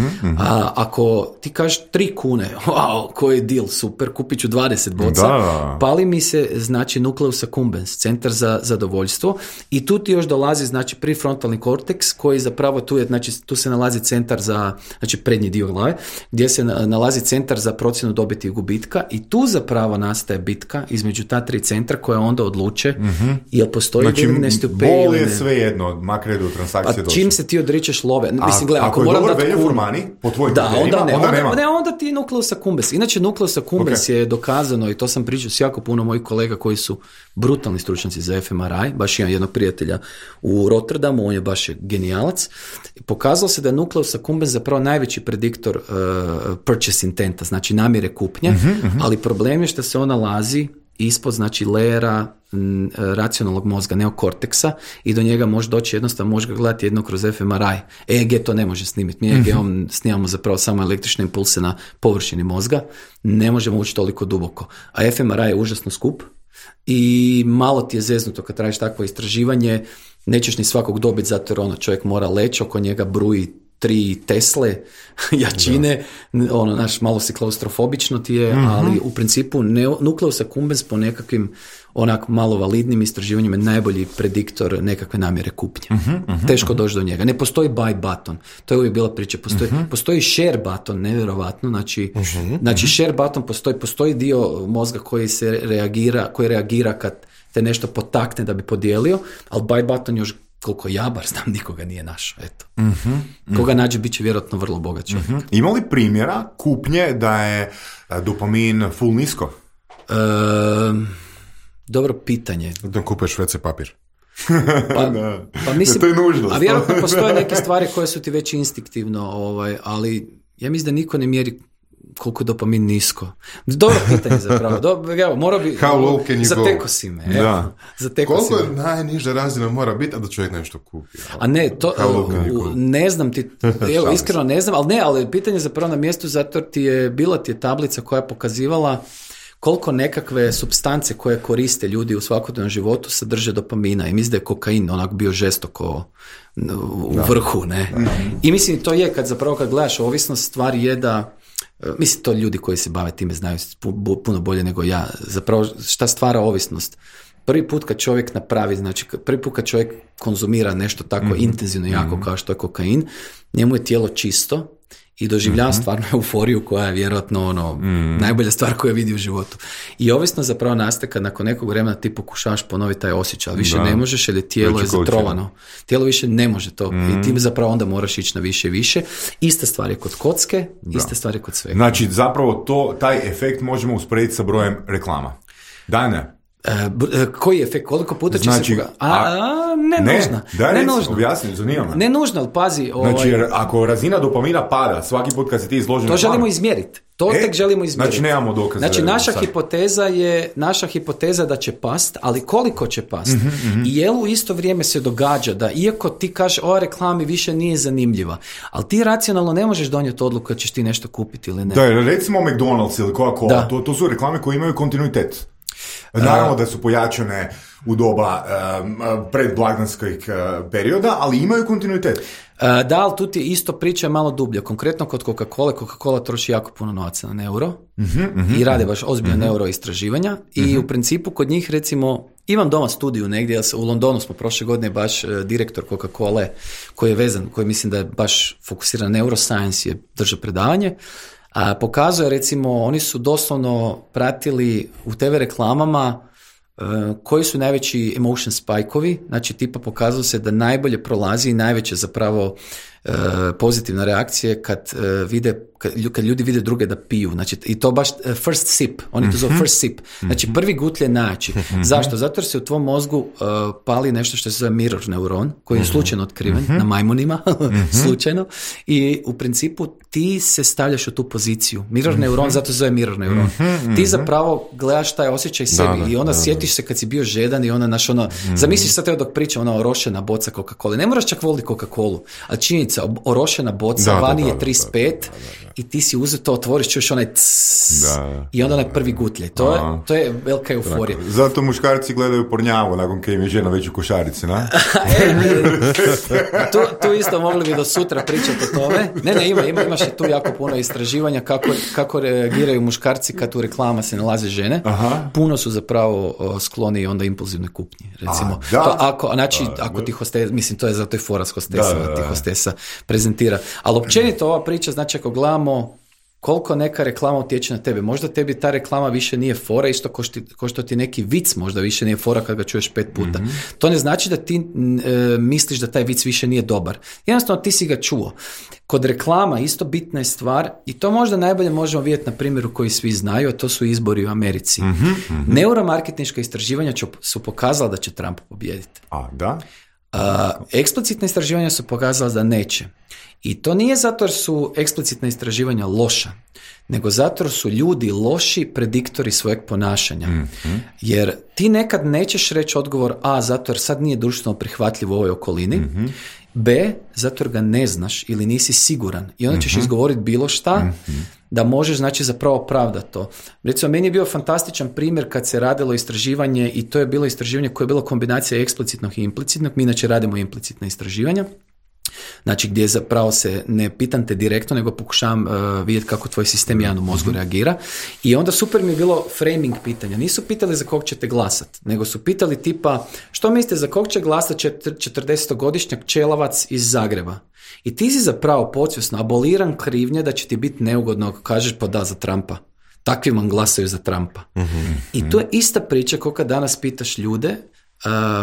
A ako ti kažeš 3 kune, wow, koji je deal, super, kupit ću 20 boca, pali mi se, znači, nucleus accumbens, centar za zadovoljstvo, i tu ti još dolazi, znači, prefrontalni korteks, koji zapravo tu je, znači, tu se nalazi centar za, znači, prednji dio glave, gdje se nalazi centar za procjenu dobiti i gubitka, i tu zapravo nastaje bitka između ta 3 centra koja onda odluče jel postoji willingness to pay. Bol je sve jedno, makar do transakcije došle. Čim se ti odričeš love, mislim, gledaj, ako je dobar value for money, po tvojim kriterijima, onda nema. Onda ti nucleus accumbens. Inače, nucleus accumbens je dokazano, i to sam pričao s jako puno mojih kolega koji su brutalni stručnjaci za fMRI, baš imam jednog prijatelja u Rotterdamu, on je baš genijalac. Pokazalo se da je nucleus accumbens zapravo najveći prediktor purchase intenta, znači namjere kupnje, ali problem je što se on nalazi ispod, znači, lejera racionalnog mozga, neokorteksa, i do njega može doći jednostavno, može ga gledati jedno kroz fMRI. EEG to ne može snimiti. Mi EEG-om snimamo zapravo samo električne impulse na površini mozga, ne možemo ući toliko duboko. A fMRI je užasno skup i malo ti je zeznuto kad tražiš takvo istraživanje, nećeš ni svakog dobiti, zato jer čovjek mora leći, oko njega bruji 3 Tesle jačine, naš malo si klaustrofobično ti je, ali u principu nucleus accumbens po nekakvim onak malo validnim istraživanjima je najbolji prediktor nekakve namjere kupnje. Teško doći do njega. Ne postoji buy button. To je uvijek bila priča. Postoji share button, nevjerovatno. Znači share button postoji dio mozga koji reagira kad te nešto potakne da bi podijelio, ali buy button još koliko ja bar znam, nikoga nije našao. Eto. Koga nađe, bit će vjerojatno vrlo bogat čovjek. Ima li primjera kupnje da je dopamin full nisko? Dobro pitanje. Da kupuješ WC papir. Pa mislim, to je nužno. A vjerojatno postoje neke stvari koje su ti već instinktivno, ali ja mislim da niko ne mjeri koliko je dopamin nisko. Dobro pitanje zapravo. Evo, mora bi... How low can you zateko si me. Koliko je najniža razina mora biti, a da čovjek nešto kupi? A ne, to ne znam ti, evo, iskreno ne znam, ali pitanje zapravo na mjestu, zato bila ti je tablica koja je pokazivala koliko nekakve supstance koje koriste ljudi u svakodnevnom životu sadrže dopamina. I mislim da je kokain onako bio žestoko u vrhu, ne? I mislim, to je, kad gledaš ovisnost, stvar je da, mislim, to ljudi koji se bave time znaju puno bolje nego ja. Zapravo, šta stvara ovisnost? Prvi put kad čovjek napravi, znači prvi put kad čovjek konzumira nešto tako intenzivno jako kao što je kokain, njemu je tijelo čisto i doživljava stvarno euforiju koja je vjerojatno najbolja stvar koju vidi u životu. I ovisno zapravo nastaje kad nakon nekog vremena ti pokušavaš ponoviti taj osjećaj, ali više ne možeš jer je tijelo je zatrovano. Tijelo više ne može to i ti zapravo onda moraš ići na više i više. Ista stvar je kod kocke, ista stvar je kod svega. Znači zapravo taj efekt možemo usporediti sa brojem reklama. Da, ne? Koji efekt, koliko puta će se ne nužno. Objasni, zanima me. Ne nužno, ali pazi. Znači, jer ako razina dopamina pada svaki put kad se ti izloži to želimo izmjeriti. To tek želimo izmjeriti. Znači, nemamo dokaza. Znači, naša hipoteza da će past, ali koliko će past? I jel u isto vrijeme se događa da, iako ti kažeš, ova reklama mi više nije zanimljiva, ali ti racionalno ne možeš donijeti odluku da ćeš ti nešto kupiti ili ne. Da, recimo McDonald's ili Coca-Cola, to su reklame koje imaju kontinuitet. Naravno da su pojačane u doba predblagdanskog perioda, ali imaju kontinuitet. Da, ali tu ti je isto priča malo dublja. Konkretno kod Coca-Cola troši jako puno novaca na neuro i rade baš ozbiljno neuro istraživanja i u principu kod njih, recimo, imam doma studiju negdje, u Londonu smo prošle godine baš direktor Coca-Cola koji je vezan, koji mislim da je baš fokusiran na neuroscience, je držao predavanje. A pokazuje, recimo, oni su doslovno pratili u TV reklamama koji su najveći emotion spike-ovi, znači tipa pokazalo se da najbolje prolazi i najveće zapravo pozitivna reakcija kad ljudi vide druge da piju, znači i to baš first sip, oni to zove first sip, znači prvi gutlje najjači. Zašto? Zato jer se u tvom mozgu pali nešto što se zove mirror neuron, koji je slučajno otkriven na majmunima, slučajno, i u principu ti se stavljaš u tu poziciju. Mirror neuron, zato se zove mirror neuron. Ti zapravo gledaš taj osjećaj sebi i onda sjetiš se kad si bio žedan i onda zamisliš sad teo dok pričam, ona orošena boca Coca-Cola. Ne moraš čak voliti Coca-Colu, ali činjenica, orošena boca, vani je 35 i ti si uzeo to, otvoriš, čuješ onaj i onda onaj prvi gutlje. To je velika euforija. Zato muškarci gledaju pornjavu nakon kad im je žena već u košarici, na? Tu isto mogli bi do sutra pričati o tome. Ne, imaš i tu jako puno istraživanja kako reagiraju muškarci kad u reklama se nalaze žene. Puno su zapravo skloni onda impulzivnoj kupnji, recimo. Ako ti hostesa, mislim, to je zato i fora s hostesama, ti hostesa prezentira. Ali općenito ova priča, znači ako gledamo koliko neka reklama utječe na tebe, možda tebi ta reklama više nije fora, isto ko što ti neki vic možda više nije fora kad ga čuješ 5 puta. To ne znači da ti misliš da taj vic više nije dobar. Jednostavno ti si ga čuo. Kod reklama isto bitna je stvar i to možda najbolje možemo vidjeti na primjeru koji svi znaju, a to su izbori u Americi. Neuromarketinška istraživanja su pokazala da će Trump pobijediti. A, da? Eksplicitna istraživanja su pokazala da neće. I to nije zato jer su eksplicitna istraživanja loša, nego zato jer su ljudi loši prediktori svojeg ponašanja. Jer ti nekad nećeš reći odgovor A, zato jer sad nije društveno prihvatljiv u ovoj okolini, B, zato jer ga ne znaš ili nisi siguran i onda ćeš izgovoriti bilo šta da možeš, znači, zapravo opravdati to. Recimo, meni je bio fantastičan primjer kad se radilo istraživanje i to je bilo istraživanje koje je bilo kombinacija eksplicitnog i implicitnog. Mi inače radimo implicitna istraživanja. Znači gdje zapravo se ne pitam te direktno, nego pokušavam vidjeti kako tvoj sistem jedan u mozgu reagira. I onda super mi je bilo framing pitanja. Nisu pitali za kog ćete glasati, nego su pitali tipa što mislite za kog će glasati 40-godišnjak Čelavac iz Zagreba. I ti si zapravo podsvjesno aboliran krivnje da će ti biti neugodno ako kažeš pa da, za Trumpa. Takvi vam glasaju za Trumpa. I to je ista priča kao kad danas pitaš ljude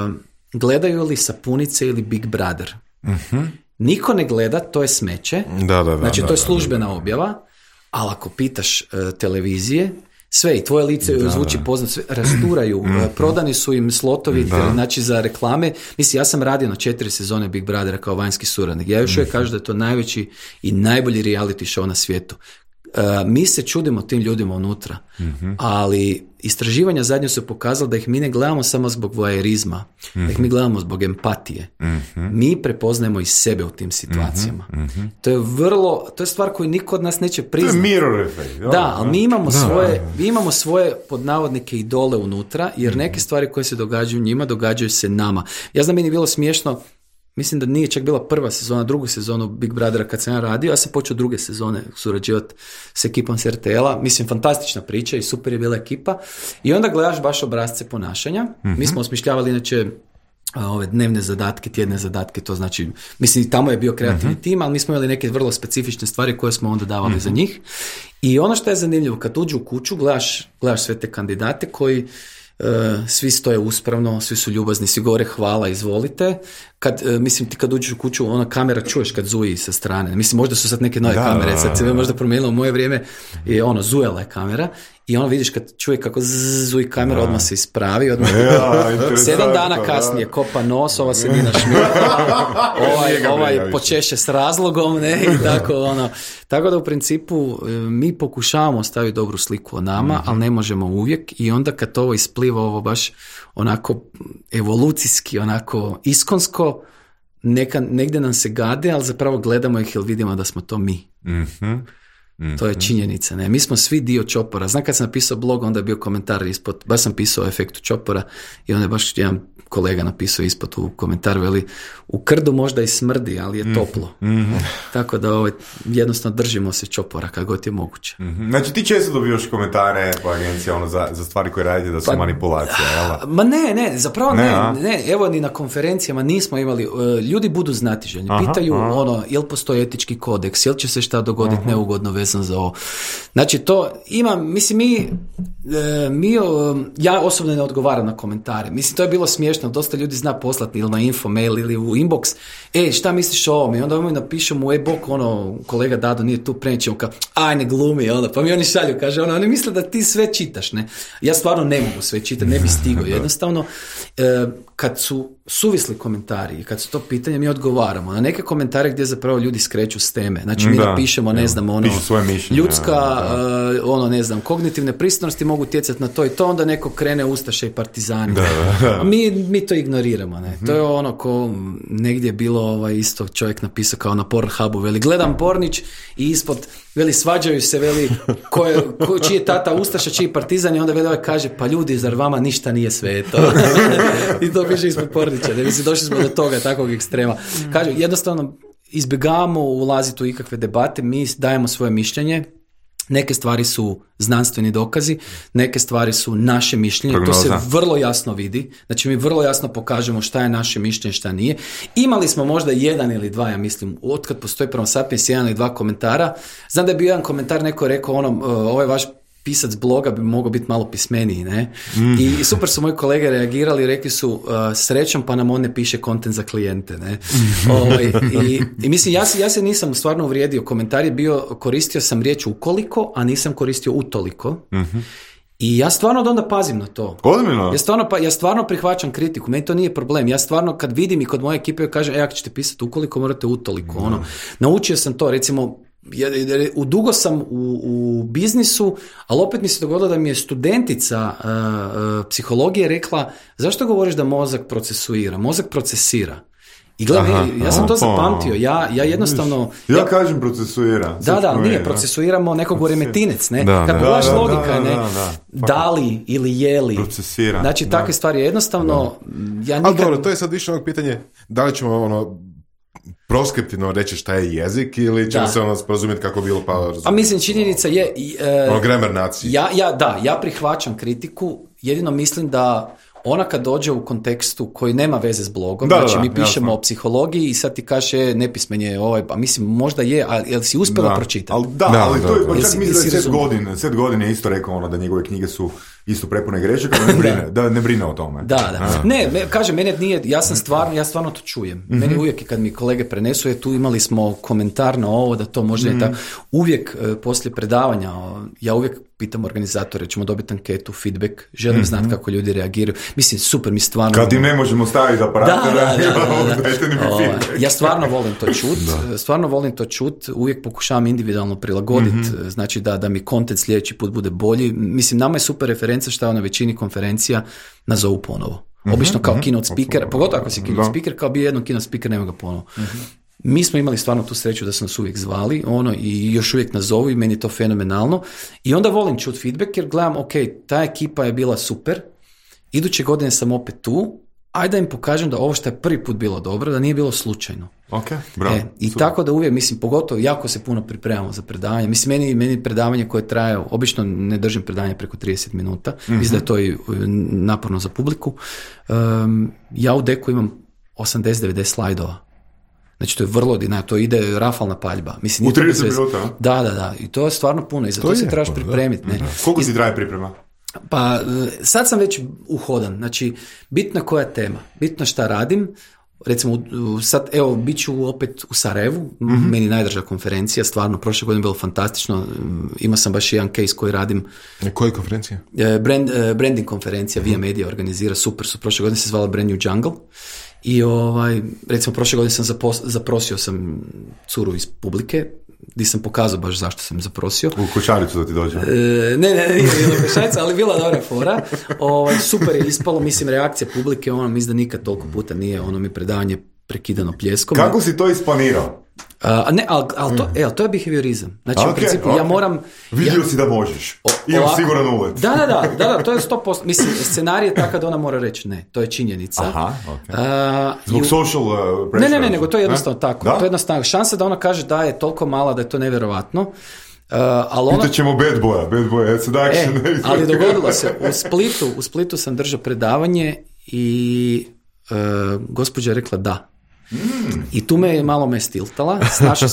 gledaju li Sapunice ili Big Brother. Niko ne gleda, to je smeće, znači to je službena objava, ali ako pitaš televizije, sve i tvoje lice zvuči poznat, sve rasturaju, prodani su im slotovi, znači za reklame. Mislim, ja sam radio na 4 sezone Big Brothera kao vanjski suradnik. Ja još uvijek kažem da je to najveći i najbolji reality show na svijetu. Mi se čudimo tim ljudima unutra, ali istraživanja zadnje su pokazala da ih mi ne gledamo samo zbog voajerizma, da ih mi gledamo zbog empatije. Mi prepoznajemo i sebe u tim situacijama. To je stvar koju niko od nas neće priznati. To je mirror effect. Da, ali mi imamo svoje pod navodnike idole unutra, jer neke stvari koje se događaju njima, događaju se nama. Ja znam, meni je bilo smiješno. Mislim da nije čak bila prva sezona, drugu sezonu Big Brothera kad sam ja radio, ja sam počeo druge sezone surađivati s ekipom s RTL-a. Mislim, fantastična priča i super je bila ekipa. I onda gledaš baš obrasce ponašanja. Mi smo osmišljavali inače ove dnevne zadatke, tjedne zadatke, to znači, mislim, tamo je bio kreativni tim, ali mi smo imali neke vrlo specifične stvari koje smo onda davali za njih. I ono što je zanimljivo, kad uđu u kuću, gledaš sve te kandidate koji svi stoje uspravno, svi su ljubazni, svi govore hvala, izvolite. Ti kad uđeš u kuću, ona kamera čuješ kad zuji sa strane. Mislim, možda su sad neke nove kamere, sad se možda promijenilo u moje vrijeme, je zujela je kamera i vidiš kad čuje kako zuji kamera, odmah se ispravi, odmah 7 dana kasnije kopa nos, ova se ni našmirkala, ovaj počeše s razlogom, ne, i tako Tako da u principu mi pokušavamo staviti dobru sliku o nama, ali ne možemo uvijek, i onda kad ovo ispliva, ovo baš onako evolucijski, onako iskonsko, negdje nam se gade, ali zapravo gledamo ih jer vidimo da smo to mi. To je činjenica. Ne? Mi smo svi dio čopora. Znam kad sam napisao blog, onda je bio komentar ispod, baš sam pisao o efektu čopora i onda je baš jedan kolega napisao ispod u komentaru, veli, u krdu možda i smrdi, ali je toplo. Tako da jednostavno držimo se čopora kad god je moguće. Znači ti često dobivaš komentare po agenciji za stvari koje radite da su manipulacije, jel? Ma ne, zapravo ne. Evo, ni na konferencijama nismo imali, ljudi budu znatiželjni, pitaju jel postoji etički kodeks, jel će se šta dogoditi neugodno vezano za ovo. Znači to ima, mislim, ja osobno ne odgovaram na komentare. Mislim, to je bilo smiješno, dosta ljudi zna poslati ili na info mail ili u inbox, šta misliš o ovom? I onda mi napišemo u e-book, kolega Dado nije tu, prenećemo kao, aj ne glumi, pa mi oni šalju, kaže, oni misle da ti sve čitaš, ne? Ja stvarno ne mogu sve čitati, ne bi stigao. Jednostavno, kad su suvisli komentari i kad su to pitanje, mi odgovaramo na neke komentare gdje zapravo ljudi skreću s teme. Znači, mi napišemo, ne znam, ljudska, ne znam, kognitivne pristranosti mogu utjecati na to i to, onda neko krene ustaše i partizani. Mi to ignoriramo, ne? To je ko negdje je bilo isto čovjek napisao kao na Pornhubu, veli, gledam pornić i ispod, veli, svađaju se, veli, čiji je tata ustaša, čiji partizan, i onda veli kaže, pa ljudi, zar vama ništa nije sveto? I to piše ispod pornića, ne? Mislim, došli smo do toga, takvog ekstrema. Kaže, jednostavno, izbjegavamo ulaziti u ikakve debate, mi dajemo svoje mišljenje. Neke stvari su znanstveni dokazi, neke stvari su naše mišljenje, prognoza. To se vrlo jasno vidi, znači mi vrlo jasno pokažemo šta je naše mišljenje, šta nije. Imali smo možda 1 ili 2, ja mislim, otkad postoji Promo Sapiens, 1 ili 2 komentara. Znam da je bio jedan komentar, neko je rekao, ovaj vaš pisac bloga bi mogao biti malo pismeniji, ne? I super su moji kolege reagirali i rekli su, srećom pa nam on ne piše kontent za klijente, ne? I mislim, ja se nisam stvarno uvrijedio, komentar je bio, koristio sam riječ ukoliko, a nisam koristio utoliko. I ja stvarno onda pazim na to. Ja stvarno prihvaćam kritiku, meni to nije problem. Ja stvarno kad vidim i kod moje ekipe kažem, ako ćete pisati ukoliko, morate utoliko. Naučio sam to, recimo, dugo sam u biznisu, ali opet mi se dogodilo da mi je studentica psihologije rekla, zašto govoriš da mozak procesuira? Mozak procesira. I gledaj, ja sam to zapamtio, ja jednostavno... Ja kažem procesuira. Nije, procesuiramo nekog u Remetinec, ne? Kad pogledaš logika, ne? Da li ili je li. Procesira. Znači, takve stvari jednostavno... Ali dobro, to je sad više ono pitanje, da li ćemo proskriptivno reći šta je jezik ili ćemo se sporazumjeti kako bilo pa razumjeti? A mislim, činjenica je... grammar nacije. Ja prihvaćam kritiku, jedino mislim da ona kad dođe u kontekstu koji nema veze s blogom, mi pišemo o psihologiji i sad ti kaže nepismen je pa mislim možda je, ali jel si uspjela pročitati? Ali to je, čak mislim da je Seth Godin je isto rekao da njegove knjige su isto prepune grešaka, da ne brine o tome. Da. Kažem, mene nije, ja stvarno to čujem. Meni uvijek, kad mi kolege prenesu, tu imali smo komentar na ovo, da to možda je tako. Uvijek poslije predavanja, ja uvijek pitam organizatore, ćemo dobiti anketu, feedback, želim znati kako ljudi reagiraju. Mislim, super, mi stvarno... Kad im ne možemo staviti aparate, dajte mi feedback. Ja stvarno volim to čut, uvijek pokušavam individualno prilagoditi, znači da mi content sljedeći put bude bolji. Mislim, nama je super referenca što je na većini konferencija nazovu ponovo. Obično kao keynote speaker, pogotovo ako si keynote speaker, kao bi jednom keynote speaker, nema ga ponovo. Mi smo imali stvarno tu sreću da su nas uvijek zvali, i još uvijek nazovu i meni je to fenomenalno. I onda volim čut feedback jer gledam, ok, ta ekipa je bila super, iduće godine sam opet tu, ajde da im pokažem da ovo što je prvi put bilo dobro, da nije bilo slučajno. Okay, bravo, I super. Tako da uvijek, mislim, pogotovo jako se puno pripremamo za predavanje. Mislim, meni predavanje koje traje, obično ne držim predavanje preko 30 minuta, mislim da je to i naporno za publiku. Ja u deku imam 80-90 slajdova. Znači, to je vrlo dinamično, to ide rafalna paljba. Mislim, u 30 minuta? Da. I to je stvarno puno. I za to se trebaš pripremiti. Koliko ti traje priprema? Pa, sad sam već uhodan. Znači, bitno je koja tema. Bitno šta radim. Recimo, sad, evo, bit ću opet u Sarajevu. Meni najdraža konferencija. Stvarno, prošle godine bilo fantastično. Imao sam baš jedan case koji radim. Koja konferencija? Branding konferencija. Via Media organizira. Super su. Prošle godine se zvala Brand New Jungle. I recimo prošle godine sam zaprosio sam curu iz publike, gdje sam pokazao baš zašto sam zaprosio. U košaricu da ti dođe? Ne, nije bila košarica, ali bila dobra fora. Super je ispalo, mislim, reakcija publike, mislim da nikad toliko puta nije mi predavanje prekidano pljeskom. Kako si to isplanirao? Ali to je behaviorizam. Znači, u principu, ja moram... Vidio si da možeš. Imam siguran ulet. Da, to je 100%. Mislim, scenarij je takav da ona mora reći ne. To je činjenica. Aha, okay. Zbog social pressure? Ne, nego to je jednostavno tako. Da? To je jednostavno. Šansa da ona kaže da je toliko mala da je to nevjerovatno. Pitat ćemo bad boy, it's an action. Ali dogodilo se. U Splitu sam držao predavanje i gospođa je rekla da. I tu me stiltala, snašao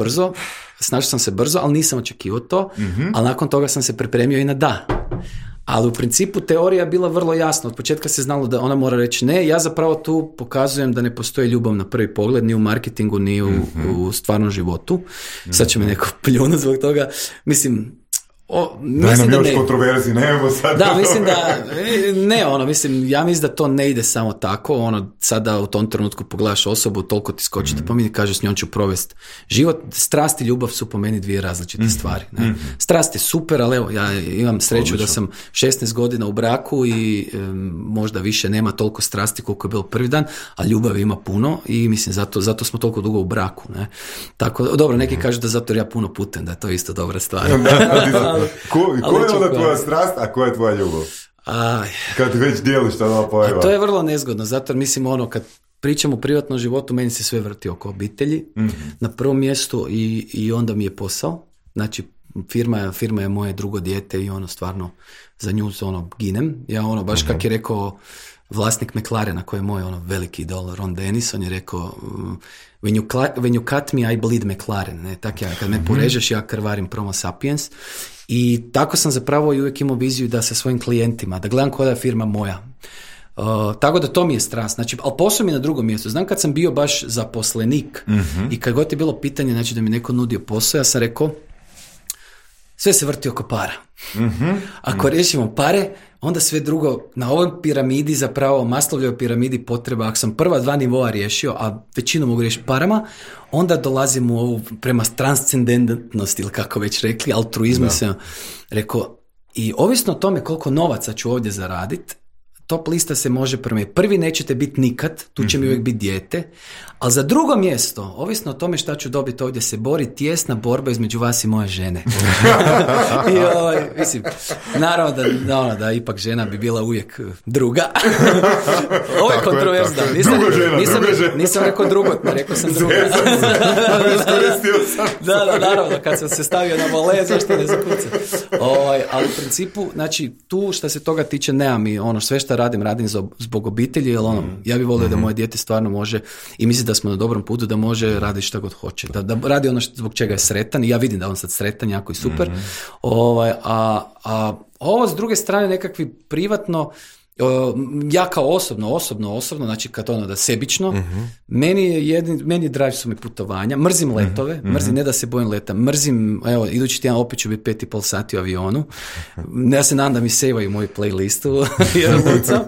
sam se brzo, ali nisam očekivao to, ali nakon toga sam se pripremio i na da. Ali u principu teorija je bila vrlo jasna, od početka se znalo da ona mora reći ne, ja zapravo tu pokazujem da ne postoji ljubav na prvi pogled, ni u marketingu, ni u stvarnom životu. Sad će me neko pljunuti zbog toga, mislim... Daj nam još kontroverzi, nemamo sad. Da, mislim da, ja mislim da to ne ide samo tako, sada u tom trenutku pogledaš osobu, toliko ti skoči, pa mi kažeš s njom ću provesti život. Strast i ljubav su po meni dvije različite stvari. Ne? Strast je super, ali evo, ja imam sreću da sam 16 godina u braku i možda više nema toliko strasti koliko je bilo prvi dan, a ljubavi ima puno i mislim zato smo toliko dugo u braku. Ne? Tako, dobro, neki kažu da zato ja puno putem, da je to isto dobra stvar. Ko je onda tvoja strast, a koja je tvoja ljubav? Kad već dijeliš ta pojava. To je vrlo nezgodno, zato jer mislim kad pričam o privatnom životu, meni se sve vrti oko obitelji, na prvom mjestu i onda mi je posao. Znači, firma je moje drugo dijete i stvarno za nju ginem. Ja baš kak je rekao vlasnik McLarena, koji je moj veliki idol, Ron Dennis, on je rekao when you cut me, I bleed McLaren. Ne? Tak kad me porežeš, ja krvarim Promo Sapiens. I tako sam zapravo i uvijek imao viziju da sa svojim klijentima, da gledam koja je firma moja. Tako da to mi je strast. Znači, ali posao mi je na drugom mjestu. Znam kad sam bio baš zaposlenik i kad god je bilo pitanje, znači da mi neko nudio posao, ja sam rekao sve se vrti oko para. Ako riješimo pare, onda sve drugo na ovoj piramidi, zapravo Maslowljevoj piramidi potreba, ako sam prva 2 nivoa riješio, a većinu mogu riješiti parama, onda dolazim u ovu prema transcendentnosti, ili kako već rekli, altruizmu sam rekao, i ovisno o tome koliko novaca ću ovdje zaraditi, top lista se može promijeniti. Prvi nećete biti nikad, tu će mi uvijek biti dijete, ali za drugo mjesto, ovisno o tome šta ću dobiti ovdje, se bori tijesna borba između vas i moje žene. I mislim, naravno da ipak žena bi bila uvijek druga. Ovo je kontroverzno. Nisam rekao drugotno, rekao sam druga. Da, naravno, kad sam se stavio na vole, zašto ne zakucam. Ali u principu, znači, tu što se toga tiče, nema mi sve što šta radim zbog obitelji, jer ja bih volio da moje dijete stvarno može i mislim da smo na dobrom putu da može raditi šta god hoće. Da radi ono zbog čega je sretan i ja vidim da on sad sretan, jako i super. A ovo s druge strane nekakvi privatno, ja kao osobno, znači kad da sebično, meni drive su mi putovanja, mrzim letove, mrzim, ne da se bojim leta, mrzim, evo, idući tjedan opet ću biti 5,5 sati u avionu, ja se nadam da mi sevaju moju playlistu, jer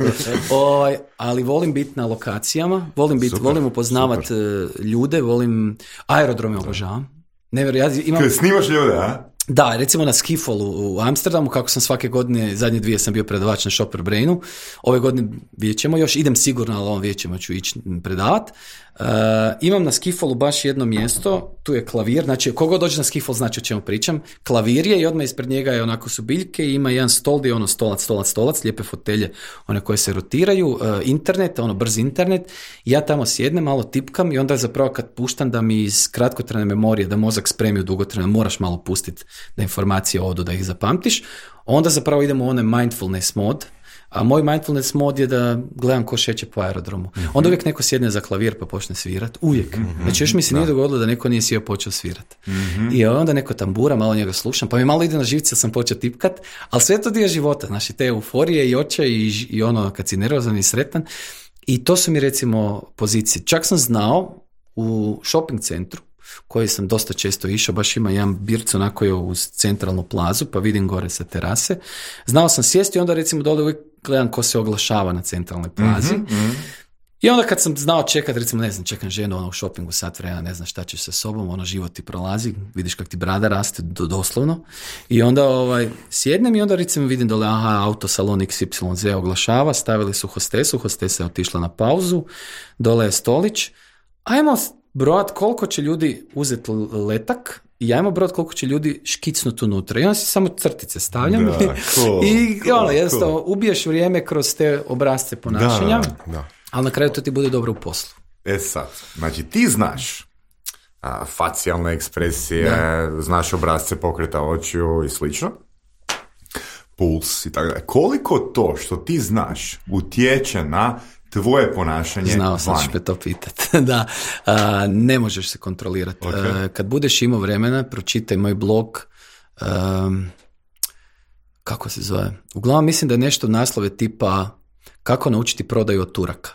ali volim biti na lokacijama, volim upoznavati ljude, volim, aerodrome obožavam. Snimaš ljude, a? Da, recimo na Skifolu u Amsterdamu, kako sam svake godine, zadnje 2 sam bio predavač na Shopper Brainu, ove godine vidjet ćemo još, idem sigurno, ali ovom vidjet ćemo ću ići predavat. Imam na Skifolu baš jedno mjesto, tu je klavir, znači kogo dođe na Skifol znači o čemu pričam, klavir je i odmah ispred njega je onako su biljke i ima jedan stol gdje je ono stolac, lijepe fotelje, one koje se rotiraju, internet, brzi internet, ja tamo sjednem, malo tipkam i onda je zapravo kad puštam da mi iz kratkotrajne memorije, da mozak spremi u dugotrajne, moraš malo pustiti da informacije odu, da ih zapamtiš, onda zapravo idemo u onaj mindfulness mod. A moj mindfulness mod je da gledam ko šeće po aerodromu. Onda uvijek neko sjedne za klavir pa počne svirat. Uvijek. Znači još mi se nije dogodilo da neko nije sjeo počeo svirat. I onda neko tambura, malo njega slušam, pa mi malo ide na živce, sam počeo tipkat, ali sve to dio života. Znači te euforije i očaj i ono kad si nervozan i sretan. I to su mi recimo pozicije. Čak sam znao u shopping centru koji sam dosta često išao, baš ima jedan birc onako je uz centralnu plazu, pa vidim gore sa terase. Znao sam sjesti i onda recimo dole uvijek gledam ko se oglašava na centralnoj plazi. I onda kad sam znao čekat, recimo ne znam, čekam ženu u šopingu sat vremena, ne znam šta ćeš sa sobom, život ti prolazi, vidiš kak ti brada raste doslovno. I onda sjednem i onda recimo vidim dole, autosalon XYZ oglašava, stavili su hostesa je otišla na pauzu, dole je stolić, ajmo brojat koliko će ljudi uzeti letak i ajmo brojat koliko će ljudi škicnuti unutra. I onda si samo crtice stavljam i jednostavno ubiješ vrijeme kroz te obrasce ponašanja, ali na kraju to ti bude dobro u poslu. Sad, znači ti znaš facijalne ekspresije, znaš obrasce pokreta očiju i slično, puls i tako dalje. Koliko to što ti znaš utječe na tvoje ponašanje vani? Znao sam ćeš me to pitat. Da, ne možeš se kontrolirati. Kad budeš imao vremena, pročitaj moj blog, kako se zove? Uglavnom mislim da je nešto naslove tipa kako naučiti prodaju od Turaka.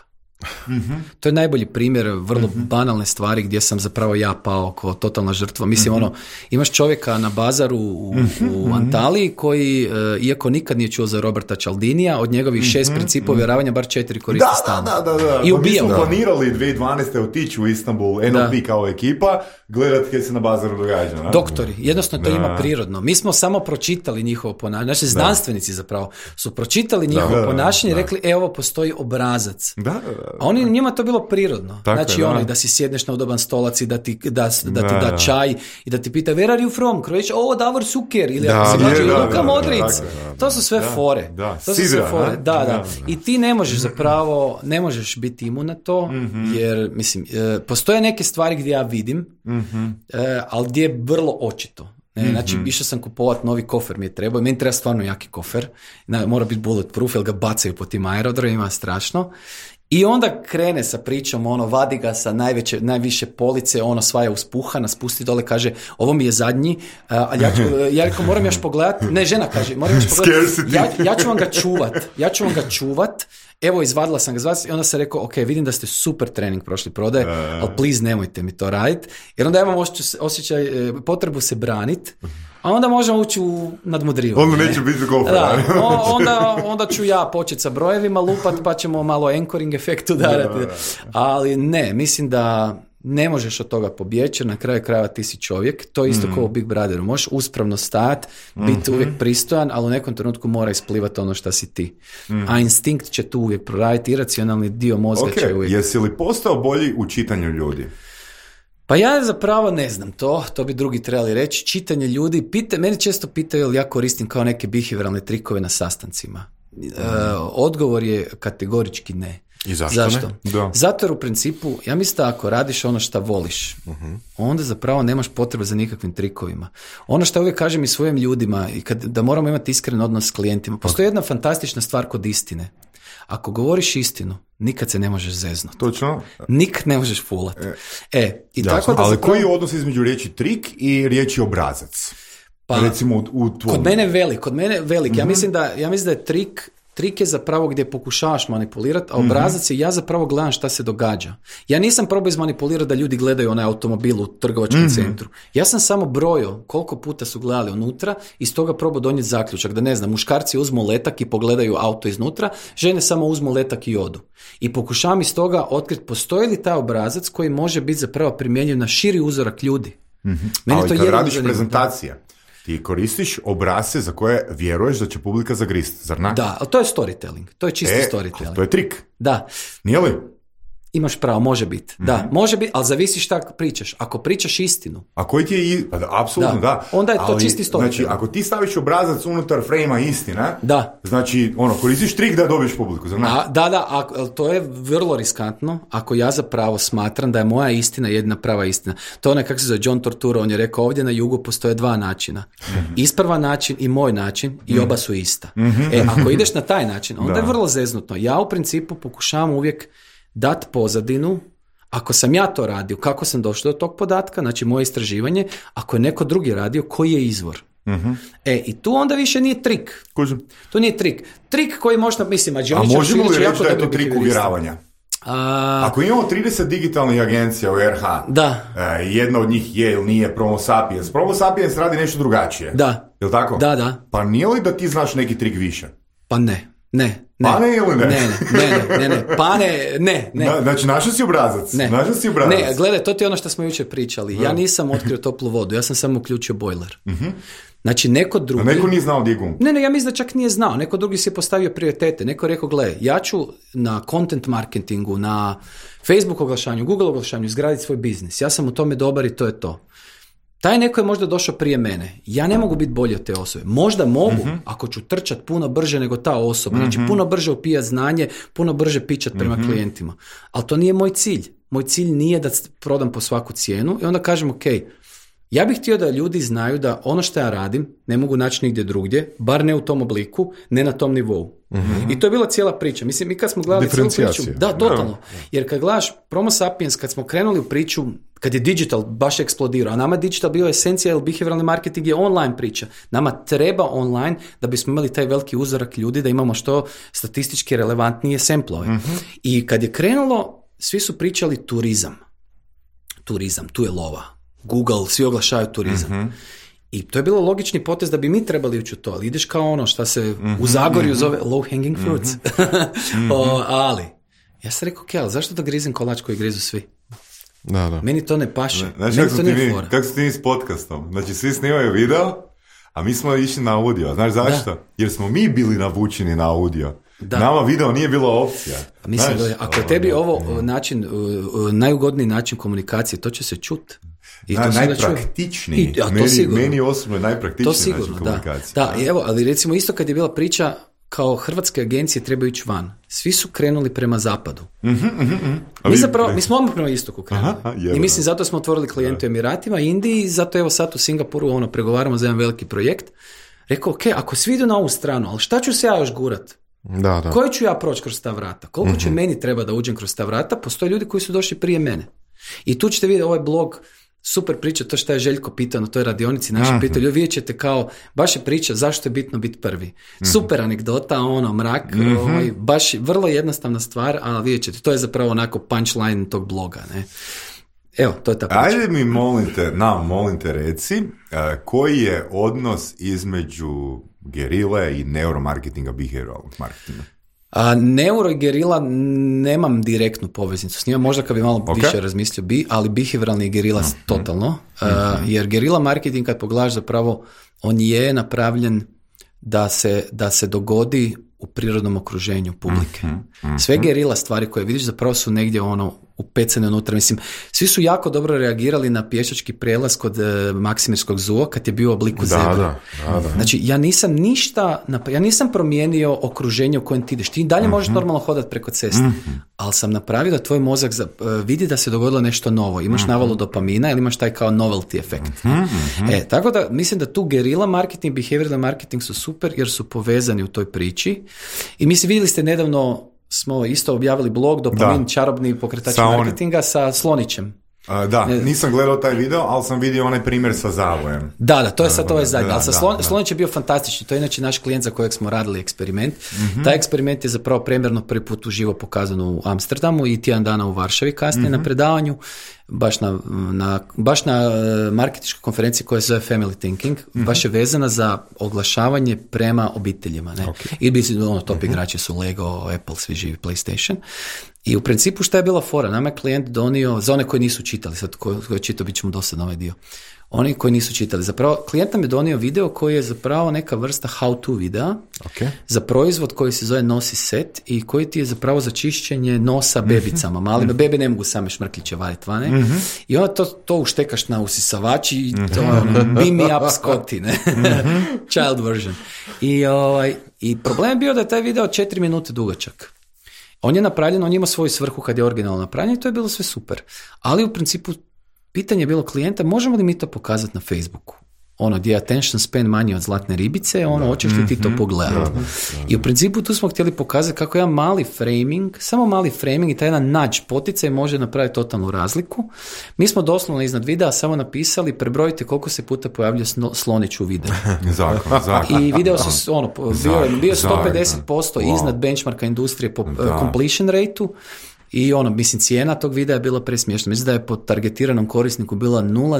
To je najbolji primjer vrlo banalne stvari gdje sam zapravo ja pao kao totalna žrtva. Mislim, imaš čovjeka na bazaru u Antaliji koji, iako nikad nije čuo za Roberta Cialdinija, od njegovih 6 principa uvjeravanja bar 4 koristi stalno. I ubijao. Mi smo planirali 2012. otići u Istanbul, NLP kao ekipa, gledati kaj se na bazaru događa. Doktori, jednostavno to ima prirodno. Mi smo samo pročitali njihovo ponašanje, naši znanstvenici zapravo su pročitali njihovo ponašanje i rekli, ovo postoji obrazac. A oni, njima to bilo prirodno. Tako znači da si sjedneš na udoban stolac i da ti da čaj i da ti pita where are you from? Krojić, Davor Suker ili ako se gađe Luka Modric. To su sve fore. To su sve fore. Da. I ti ne možeš zapravo, ne možeš biti imun na to, jer mislim, postoje neke stvari gdje ja vidim, ali gdje je vrlo očito. Znači, išao sam kupovat novi kofer, mi je trebao, meni treba stvarno jaki kofer, mora biti bulletproof, jer ga bacaju po tim aerodromima, strašno. I onda krene sa pričom, vadi ga sa najviše police, sva je uspuhana, spusti dole, kaže, ovo mi je zadnji, ali ja rekao, moram još pogledati, ne, žena kaže, moram još pogledati, ja ću vam ga čuvat, evo, izvadila sam ga i onda sam rekao, ok, vidim da ste super trening prošli prodaje, ali please nemojte mi to raditi, jer onda imam osjećaj, potrebu se braniti, a onda možemo ući u nadmudrivanje. Onda neće biti kofer. Onda ću ja početi sa brojevima lupat, pa ćemo malo anchoring efekt udarati. Ali ne, mislim da ne možeš od toga pobjeći, na kraju krajeva ti si čovjek, to je isto kao u Big Brotheru, možeš uspravno stajati, biti uvijek pristojan, ali u nekom trenutku mora isplivati ono što si ti. A instinkt će tu uvijek proraditi, iracionalni dio mozga će uvijek. Jesi li postao bolji u čitanju ljudi? Pa ja zapravo ne znam to bi drugi trebali reći. Čitanje ljudi, meni često pitaju jel ja koristim kao neke behavioralne trikove na sastancima. Odgovor je kategorički ne. I zašto? Ne? Zato jer u principu, ja mislim da ako radiš ono što voliš, onda zapravo nemaš potrebe za nikakvim trikovima. Ono što uvijek kažem i svojim ljudima, da moramo imati iskren odnos s klijentima. Postoji jedna fantastična stvar kod istine. Ako govoriš istinu, nikad se ne možeš zeznuti. Točno. Nikad ne možeš fulat. I Jasno, tako da ali zapravo... koji je odnos između riječi trik i riječi obrazac? Pa, recimo u tvom... Kod mene velik. Ja mislim da je trik je zapravo gdje pokušavaš manipulirati, a obrazac je ja zapravo gledam šta se događa. Ja nisam probao izmanipulirati da ljudi gledaju onaj automobil u trgovačkom centru. Ja sam samo brojio koliko puta su gledali unutra i iz toga probao donijeti zaključak da ne znam, muškarci uzmu letak i pogledaju auto iznutra, žene samo uzmu letak i odu. I pokušavam iz toga otkriti postoji li taj obrazac koji može biti zapravo primjenjiv na širi uzorak ljudi. Ali kad radiš prezentacije, ti koristiš obrasce za koje vjeruješ da će publika zagrist, zar ne? Da, ali to je storytelling. To je čisti storytelling. To je trik. Da. Nije li? Imaš pravo, može biti. Da, može biti, ali zavisi šta pričaš. Ako pričaš istinu. A koji ti je, apsolutno da. Onda je to čisti storytelling. Znači, ako ti staviš obrazac unutar frejma istine, da. Znači, koristiš trik da dobiješ publiku, zar ne? Da, to je vrlo riskantno ako ja zapravo smatram da je moja istina jedna prava istina. To je onaj, kako se zove, John Tortura, on je rekao, ovdje na jugu postoje dva načina. Ispravan način i moj način i oba su ista. Ako ideš na taj način, onda je vrlo zeznutno. Ja u principu pokušavam uvijek dat pozadinu, ako sam ja to radio, kako sam došao do tog podatka, znači moje istraživanje, ako je neko drugi radio, koji je izvor. I tu onda više nije trik. To nije trik. Trik koji možda, mislim, a možemo li reći da je to trik uvjeravanja? Ako imamo 30 digitalnih agencija u RH, jedna od njih je ili nije Promo Sapiens. Promo Sapiens radi nešto drugačije. Da. Je li tako? Da. Pa nije li da ti znaš neki trik više? Pa ne. Pa ne ili ne? Ne. Pa ne. Znači, našao si obrazac. Ne, gledaj, to ti je ono što smo jučer pričali. Ja nisam otkrio toplu vodu, ja sam samo uključio bojler. Znači, neko drugi... A neko nije znao gdje je gumb. Ne, ja mislim da čak nije znao. Neko drugi si je postavio prioritete. Neko je rekao, gle, ja ću na content marketingu, na Facebook oglašanju, Google oglašanju izgraditi svoj biznis. Ja sam u tome dobar i to je to. Taj neko je možda došao prije mene. Ja ne mogu biti bolji od te osobe. Možda mogu, ako ću trčati puno brže nego ta osoba. Znači, puno brže upijati znanje, puno brže pičati prema klijentima. Ali to nije moj cilj. Moj cilj nije da prodam po svaku cijenu i onda kažem, ok, ja bih htio da ljudi znaju da ono što ja radim ne mogu naći nigdje drugdje, bar ne u tom obliku, ne na tom nivou. I to je bila cijela priča. Mislim, mi kad smo gledali cijelu priču... Da, totalno. Jer kad gledaš Promo Sapiens, kad smo krenuli u priču, kad je digital baš eksplodirao, a nama digital bio esencija, jer behavioralni marketing je online priča. Nama treba online da bismo imali taj veliki uzorak ljudi, da imamo što statistički relevantnije semplove. I kad je krenulo, svi su pričali turizam, tu je lova. Google, svi oglašavaju turizam. I to je bilo logični potez da bi mi trebali ući u to, ali ideš kao ono što se u Zagorju zove low hanging fruits. Ali, ja sam rekao, ali zašto da grizem kolač koji grizu svi? Da. Meni to ne paše. Znači, kako su ti mi s podcastom? Znači, svi snimaju video, a mi smo išli na audio. Znaš zašto? Da. Jer smo mi bili navučeni na audio. Da. Nama video nije bila opcija. Mislim, ako je tebi ovo način, najugodniji način komunikacije, to će se čuti. Najpraktičniji. Meni osobno je najpraktičniji način komunikacije. Da, evo, ali recimo isto kad je bila priča kao hrvatske agencije trebaju ići van. Svi su krenuli prema zapadu. Mi smo odmah prema istoku krenuli. I mislim, zato smo otvorili klijente u Emiratima, Indiji, i zato evo sad u Singapuru pregovaramo za jedan veliki projekt. Rekao, ok, ako svi idu na ovu stranu, ali šta ću se ja još gurat? Da. Koji ću ja proći kroz ta vrata? Koliko će meni treba da uđem kroz ta vrata? Postoje ljudi koji su došli prije mene. I tu ćete vidjeti ovaj blog, super priča, to što je Željko pitao na toj radionici, naši pitali, vidjet ćete kao, baš je priča zašto je bitno biti prvi. Super anegdota, mrak, baš vrlo jednostavna stvar, ali vidjet ćete, to je zapravo onako punchline tog bloga, ne. Evo, to je ta priča. Ajde mi molim te reci, koji je odnos između gerile i neuromarketinga, behavioralnog marketinga? Neuro i gerila nemam direktnu poveznicu s njima, možda kad bi malo više razmislio ali behavioralni je gerila totalno, jer gerila marketing kad pogledaš zapravo on je napravljen da se dogodi u prirodnom okruženju publike. Sve gerila stvari koje vidiš zapravo su negdje u upecane unutra. Mislim, svi su jako dobro reagirali na pješački prijelaz kod Maksimirskog zoo kad je bio u obliku zebre. Da. Znači, ja nisam promijenio okruženje u kojem ti ideš. Ti dalje možeš normalno hodati preko ceste, ali sam napravio da tvoj mozak vidi da se dogodilo nešto novo. Imaš navalu dopamina ili imaš taj kao novelty efekt. Tako da mislim da tu guerrilla marketing, behavioral marketing su super jer su povezani u toj priči. I mislim, vidjeli ste nedavno smo isto objavili blog Dopamin, čarobni pokretač marketinga sa Slonićem. Nisam gledao taj video, ali sam vidio onaj primjer sa zavojem. Da, to je sad ovaj zadnji. Ali Slonić je bio fantastični. To je inače naš klijent za kojeg smo radili eksperiment. Taj eksperiment je zapravo premjerno prvi put uživo pokazan u Amsterdamu i tjedan dana u Varšavi kasnije na predavanju. Baš na marketinškoj konferenciji koja se zove Family Thinking, baš je vezana za oglašavanje prema obiteljima. Ne? I top igrači su Lego, Apple, svi živi, PlayStation. I u principu šta je bila fora? Nama je klijent donio, za one koji nisu čitali, sad koji čitao bit ćemo dosadno ovaj dio, oni koji nisu čitali, zapravo klijent nam je donio video koji je zapravo neka vrsta how-to videa za proizvod koji se zove Nosi set i koji ti je zapravo za čišćenje nosa bebicama. Malima bebe ne mogu same šmrkliće variti vane. I onda to uštekaš na usisavač i to beam me up Scotty, ne? Child version. I problem je bio da je taj video 4 minute dugačak. On je napravljen, on ima svoju svrhu kad je originalno napravljen i to je bilo sve super. Ali u principu pitanje je bilo klijenta, možemo li mi to pokazati na Facebooku? Gdje je attention span manji od zlatne ribice, hoćeš li ti to pogledati? I u principu tu smo htjeli pokazati kako jedan mali framing, samo mali framing i taj jedan nudge poticaj može napraviti totalnu razliku. Mi smo doslovno iznad videa samo napisali, prebrojite koliko se puta pojavlja Slonić u videu. Zakon. I video su bio 150% iznad benchmarka industrije po completion rateu. I cijena tog videa je bila presmiješna. Mislim da je po targetiranom korisniku bila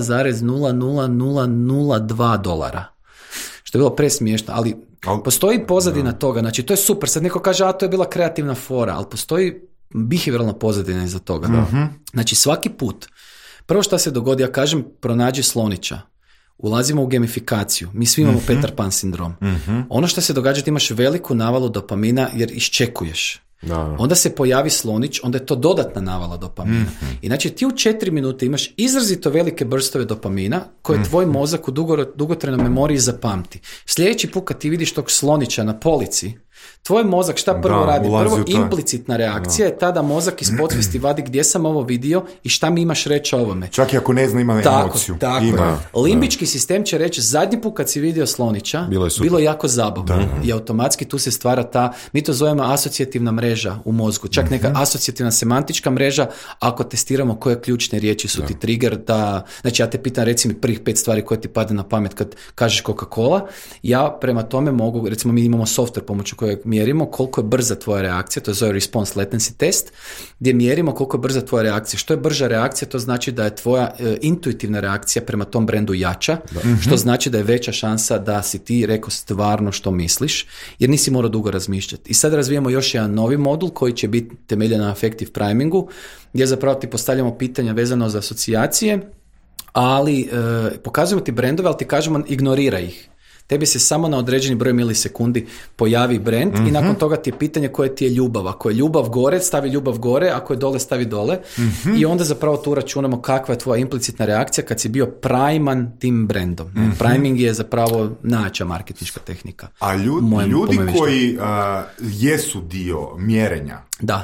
$0,00002. Što je bilo presmiješno, ali postoji pozadina toga. Znači, to je super. Sad neko kaže, to je bila kreativna fora, ali postoji behavioralna pozadina iza toga. Znači, svaki put, prvo što se dogodi, ja kažem, pronađi Slonića. Ulazimo u gamifikaciju. Mi svi imamo Peter Pan sindrom. Ono što se događa, ti imaš veliku navalu dopamina jer iščekuješ. Onda se pojavi Slonić, onda je to dodatna navala dopamina. I znači ti u 4 minute imaš izrazito velike burstove dopamina koje tvoj mozak u dugotrajnoj memoriji zapamti. Sljedeći put kad ti vidiš tog Slonića na polici, tvoj mozak šta prvo radi? Prvo implicitna reakcija je tada mozak iz podsvijesti vadi gdje sam ovo vidio i šta mi imaš reći o ovome. Čak i ako ne zna ima emociju. Tako. Limbički sistem će reći zadnji put kad si vidio Slonića bilo je jako zabavno. I automatski tu se stvara mi to zovemo asocijativna mreža u mozgu. Čak neka asocijativna semantička mreža ako testiramo koje ključne riječi su ti trigger. Znači ja te pitam reci mi prvih 5 stvari koje ti pade na pamet kad kažeš Coca-Cola. Ja prema tome mogu, recimo mi imamo software pomoću kojeg mjerimo koliko je brza tvoja reakcija, to je zove response latency test, gdje mjerimo koliko je brza tvoja reakcija. Što je brža reakcija, to znači da je tvoja intuitivna reakcija prema tom brendu jača, što znači da je veća šansa da si ti rekao stvarno što misliš, jer nisi morao dugo razmišljati. I sad razvijamo još jedan novi modul koji će biti temeljen na affective primingu, gdje zapravo ti postavljamo pitanja vezano za asocijacije, ali pokazujemo ti brendove, ali ti kažemo ignoriraj ih. Tebi se samo na određeni broj milisekundi pojavi brand i nakon toga ti je pitanje koje ti je ljubav. Ako je ljubav gore, stavi ljubav gore, ako je dole, stavi dole. I onda zapravo tu računamo kakva je tvoja implicitna reakcija kad si bio priman tim brandom. Priming je zapravo najjača marketinška tehnika. A ljudi koji jesu dio mjerenja,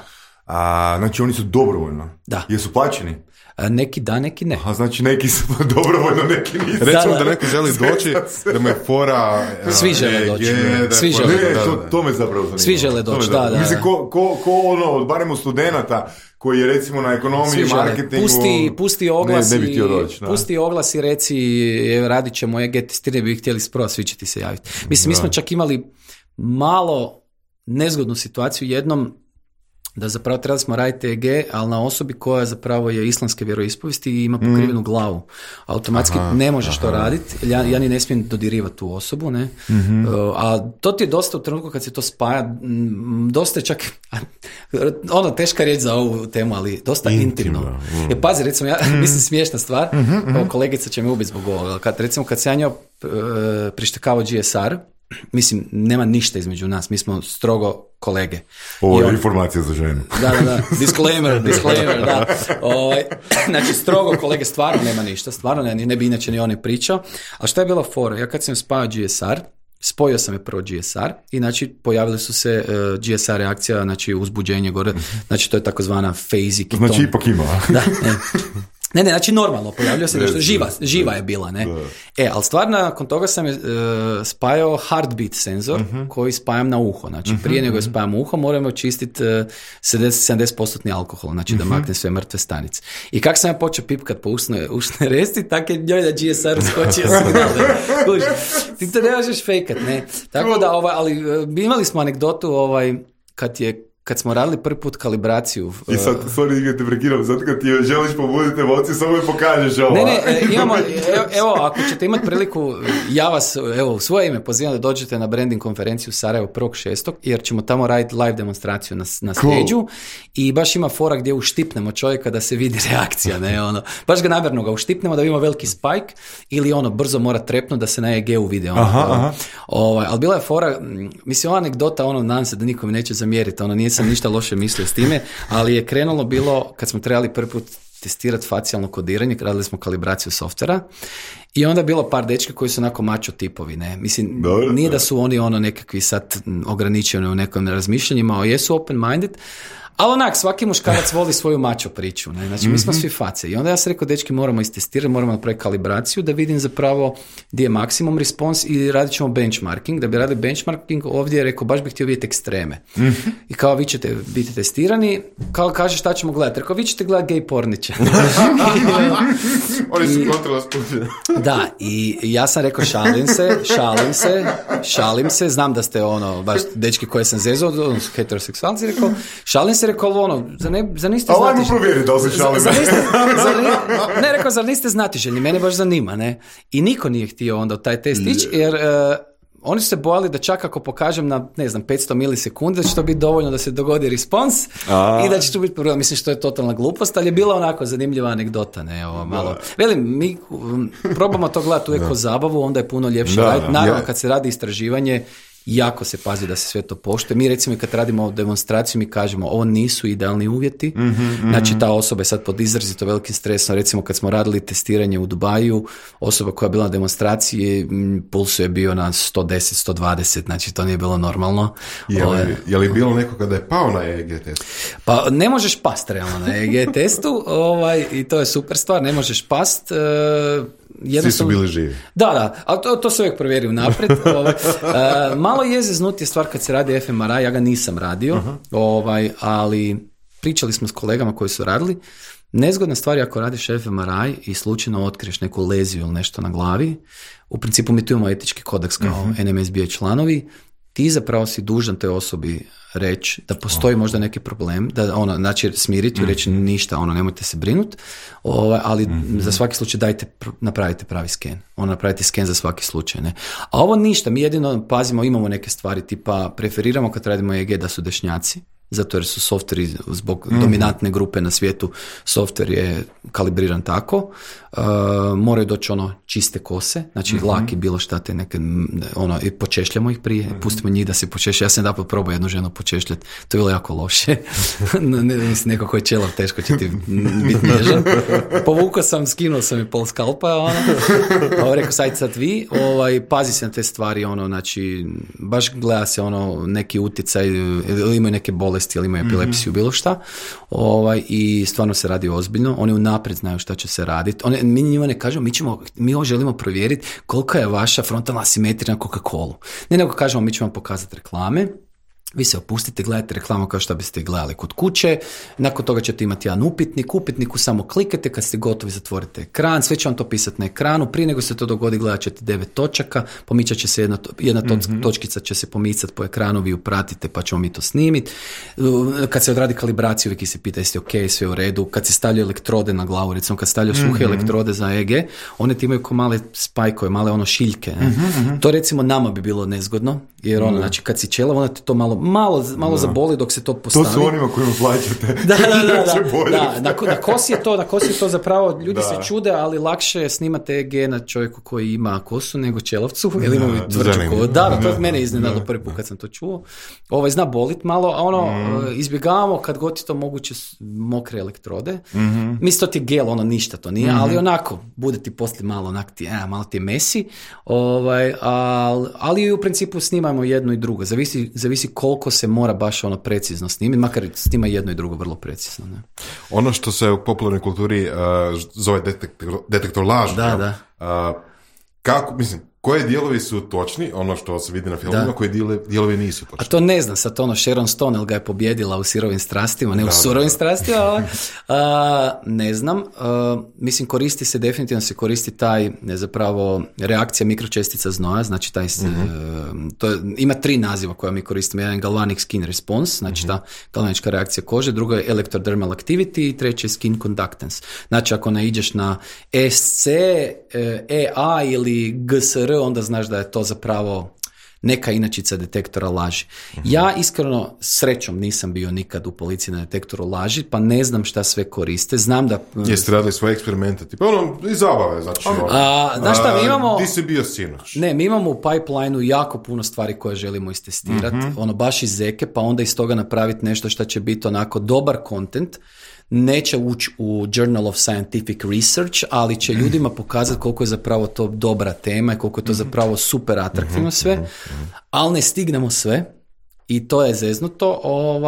znači oni su dobrovoljno, jesu plaćeni? Neki da, neki ne. A znači neki su dobrovoljno, neki nisu. Recimo da neko želi doći, da mu je fora... Svi žele doći. Svi žele doći. To me zapravo zanima. Svi žele doći, da. Mislim, ko barem u studenata koji je recimo na ekonomiji, marketingu... Pusti oglasi, reci, radit ćemo testiranje, bi htjeli spravo, svi će ti se javiti. Mislim, mi smo čak imali malo nezgodnu situaciju jednom, da zapravo trebali smo raditi EEG, ali na osobi koja zapravo je islamske vjeroispovijesti i ima pokrivenu glavu. Automatski ne možeš to raditi, ja ni ne smijem dodirivati tu osobu, ne? A to ti je dosta u trenutku kad se to spaja, dosta je čak, teška riječ za ovu temu, ali dosta intimno. Pazi, recimo, mislim smiješna stvar, kolegica će me ubiti zbog ovoga, kad se ja njoj prištekavao GSR, mislim, nema ništa između nas, mi smo strogo kolege. Ovo je informacija za ženu. Da, disclaimer, da. Znači, strogo kolege, stvarno nema ništa, stvarno ne bi inače ni on je pričao. A šta je bila fora? Ja kad sam spajao GSR, spojio sam je prvo GSR i znači pojavili su se GSR reakcija, znači uzbuđenje gore, znači to je takozvana phasic. Znači ipak ima. Da, ne, znači normalno, pojavljio se nešto, živa je bila, ne. Ali stvarno, nakon toga sam je spajao heartbeat senzor koji spajam na uho, znači prije nego je spajam uho moramo očistiti 70% alkohola, znači da makne sve mrtve stanice. I kako sam ja počeo pipkat po usne resti, tako je njoj da GSR uskočio signal. Ti to ne možeš fejkat, ne. Tako da, ali imali smo anegdotu kad smo radili prvi put kalibraciju. I sad, sorry, te prekiram, sad kad ti želiš pobuditi emociju, samo mi pokažeš ovo. Ne, imamo, evo, ako ćete imati priliku, ja vas, evo, u svoje ime pozivam da dođete na branding konferenciju Sarajevo 1.6. jer ćemo tamo raditi live demonstraciju na stage-u i baš ima fora gdje uštipnemo čovjeka da se vidi reakcija, ne, baš ga namjerno ga uštipnemo da ima veliki spike ili brzo mora trepnuti da se na EG-u vide. Ali bila je fora, mislim, ova anegdota, nadam se da nikom neće zamjeriti, nisam ništa loše mislio s time, ali je krenulo bilo kad smo trebali prvi put testirati facijalno kodiranje, radili smo kalibraciju softvera i onda je bilo par dečka koji su onako mačo tipovi, ne, mislim, nije da su oni nekakvi sad ograničeni u nekim razmišljanjima, jesu open-minded, ali onak, svaki muškarac voli svoju mačo priču, ne? Znači mi smo svi face i onda ja sam rekao, dečki, moramo istestirati, moramo napraviti kalibraciju da vidim zapravo gdje je maksimum response i radit ćemo benchmarking. Da bi radili benchmarking, ovdje je rekao, baš bih htio vidjeti ekstreme. I kao, vi ćete biti testirani, kao kaže šta ćemo gledati, rekao, vi ćete gledati gay porniće. Oni su kontrola spuđeni. Da, i ja sam rekao, šalim se, znam da ste baš dečki koje sam zezao, heteroseksualci, rekao, šalim se, rekao, zar niste znatiželjni? Ali provjeri da se šalim. Ne, rekao, zar niste znatiželjni? Mene baš zanima, ne? I niko nije htio onda u taj test ići, jer oni su se bojali da čak ako pokažem na, 500 milisekundi, da će to biti dovoljno da se dogodi respons i da će tu biti problem. Mislim što je totalna glupost, ali je bila onako zanimljiva anegdota, ne, malo. Velim, mi probamo to gledati uvijek kao zabavu, onda je puno ljepše raditi. Naravno, kad se radi istraživanje, jako se pazi da se sve to poštuje. Mi recimo kad radimo demonstraciju mi kažemo ovo nisu idealni uvjeti, znači ta osoba je sad pod izrazito velikim stresom. Recimo kad smo radili testiranje u Dubaju, osoba koja je bila na demonstraciji, puls je bio na 110, 120, znači to nije bilo normalno. Je li bilo nekoga da je pao na EEG testu? Pa ne možeš past realno na EEG testu i to je super stvar, ne možeš past. Svi su bili živi. Da, ali to se uvijek provjeri unaprijed. Malo je zeznutija stvar kad se radi fMRI, ja ga nisam radio, ali pričali smo s kolegama koji su radili. Nezgodna stvar je ako radiš fMRI i slučajno otkriješ neku leziju ili nešto na glavi, u principu mi tu imamo etički kodeks kao NMSBA članovi, ti zapravo si dužan toj osobi reći da postoji možda neki problem, da znači smiriti i reći ništa, nemojte se brinuti, ali za svaki slučaj napravite pravi sken. Napravite sken za svaki slučaj, ne. A ovo ništa, mi jedino pazimo, imamo neke stvari, tipa preferiramo kad radimo EEG da su dešnjaci, zato jer su softveri zbog dominantne grupe na svijetu, softver je kalibriran tako, moraju doći čiste kose, znači laki bilo šta te neke, i počešljamo ih prije, pustimo njih da se počešlja. Ja sam jedanput probao jednu ženu počešljati, to je bilo jako loše. Mislim, neko ko je čelav, teško će ti biti nježan. Povukao sam, skinuo sam i pol skalpa, rekao sad vi, pazi se na te stvari, znači, baš gleda se neki utjecaj, ili imaju neke bolesti, ili imaju epilepsiju, bilo šta, i stvarno se radi ozbiljno, oni unaprijed znaju šta će se raditi. Mi njima ne kažemo, mi ovo želimo provjeriti kolika je vaša frontalna asimetrija na Coca-Colu. Ne nego kažemo, mi ćemo vam pokazati reklame, vi se opustite, gledate reklamu kao što biste gledali kod kuće, nakon toga ćete imati jedan upitniku samo klikate, kad ste gotovi zatvorite ekran, sve će vam to pisati na ekranu, prije nego se to dogodi gledat ćete 9 točaka, pomičat će se jedna točkica će se pomicati po ekranu, vi ju pratite pa ćemo mi to snimiti. Kad se odradi kalibraciju, uvijek se pita jeste ok, sve u redu, kad se stavljaju elektrode na glavu, recimo kad stavljaju suhe elektrode za EEG, one ti imaju ko male spajkove, male šiljke. To recimo nama bi bilo nezgodno, jer znači kad si čelav, onda te to malo malo zaboli dok se to postavi. To su onima kojima plaćate. Da. Na kosi je to zapravo, ljudi se čude, ali lakše je snimati EG na čovjeku koji ima kosu nego ćelavcu, ili imamo tvrđu kosu. Da, to mene iznenadilo prvi put kad sam to čuo. Zna bolit malo, a izbjegavamo kad god je to moguće mokre elektrode. Mislim, to ti je gel, ništa to nije, ali onako, bude ti poslije malo, malo ti je mesi, ali u principu snimamo jedno i drugo. Zavisi koliko se mora baš precizno snimiti, makar snima jedno i drugo vrlo precizno. Ne? Ono što se u popularnoj kulturi zove detektor laži. Da. Kako, koje dijelovi su točni, ono što se vidi na filmima, koji dijelovi nisu točni? A to ne znam, sad Sharon Stone, ili ga je pobjedila u Sirovim strastima, ne u Surovim strastima, ne znam. Definitivno se koristi taj, zapravo, reakcija mikročestica znoja, znači taj, ima 3 naziva koja mi koristimo. Jedan je galvanic skin response, znači ta galvanička reakcija kože, drugo je electrodermal activity i treće je skin conductance. Znači, ako naiđeš na SC, EA ili GSR, onda znaš da je to zapravo neka inačica detektora laži. Ja iskreno, srećom, nisam bio nikad u policiji na detektoru laži, pa ne znam šta sve koriste. Znam da... Jeste radili svoje eksperimente? Tipa iz zabave, znači... Znaš šta, mi imamo... Ti si bio sinoć? Ne, mi imamo u pipelineu jako puno stvari koje želimo istestirati. Baš iz zeke, pa onda iz toga napraviti nešto što će biti onako dobar content. Neće ući u Journal of Scientific Research, ali će ljudima pokazati koliko je zapravo to dobra tema i koliko je to zapravo super atraktivno sve, ali ne stignemo sve i to je zeznuto.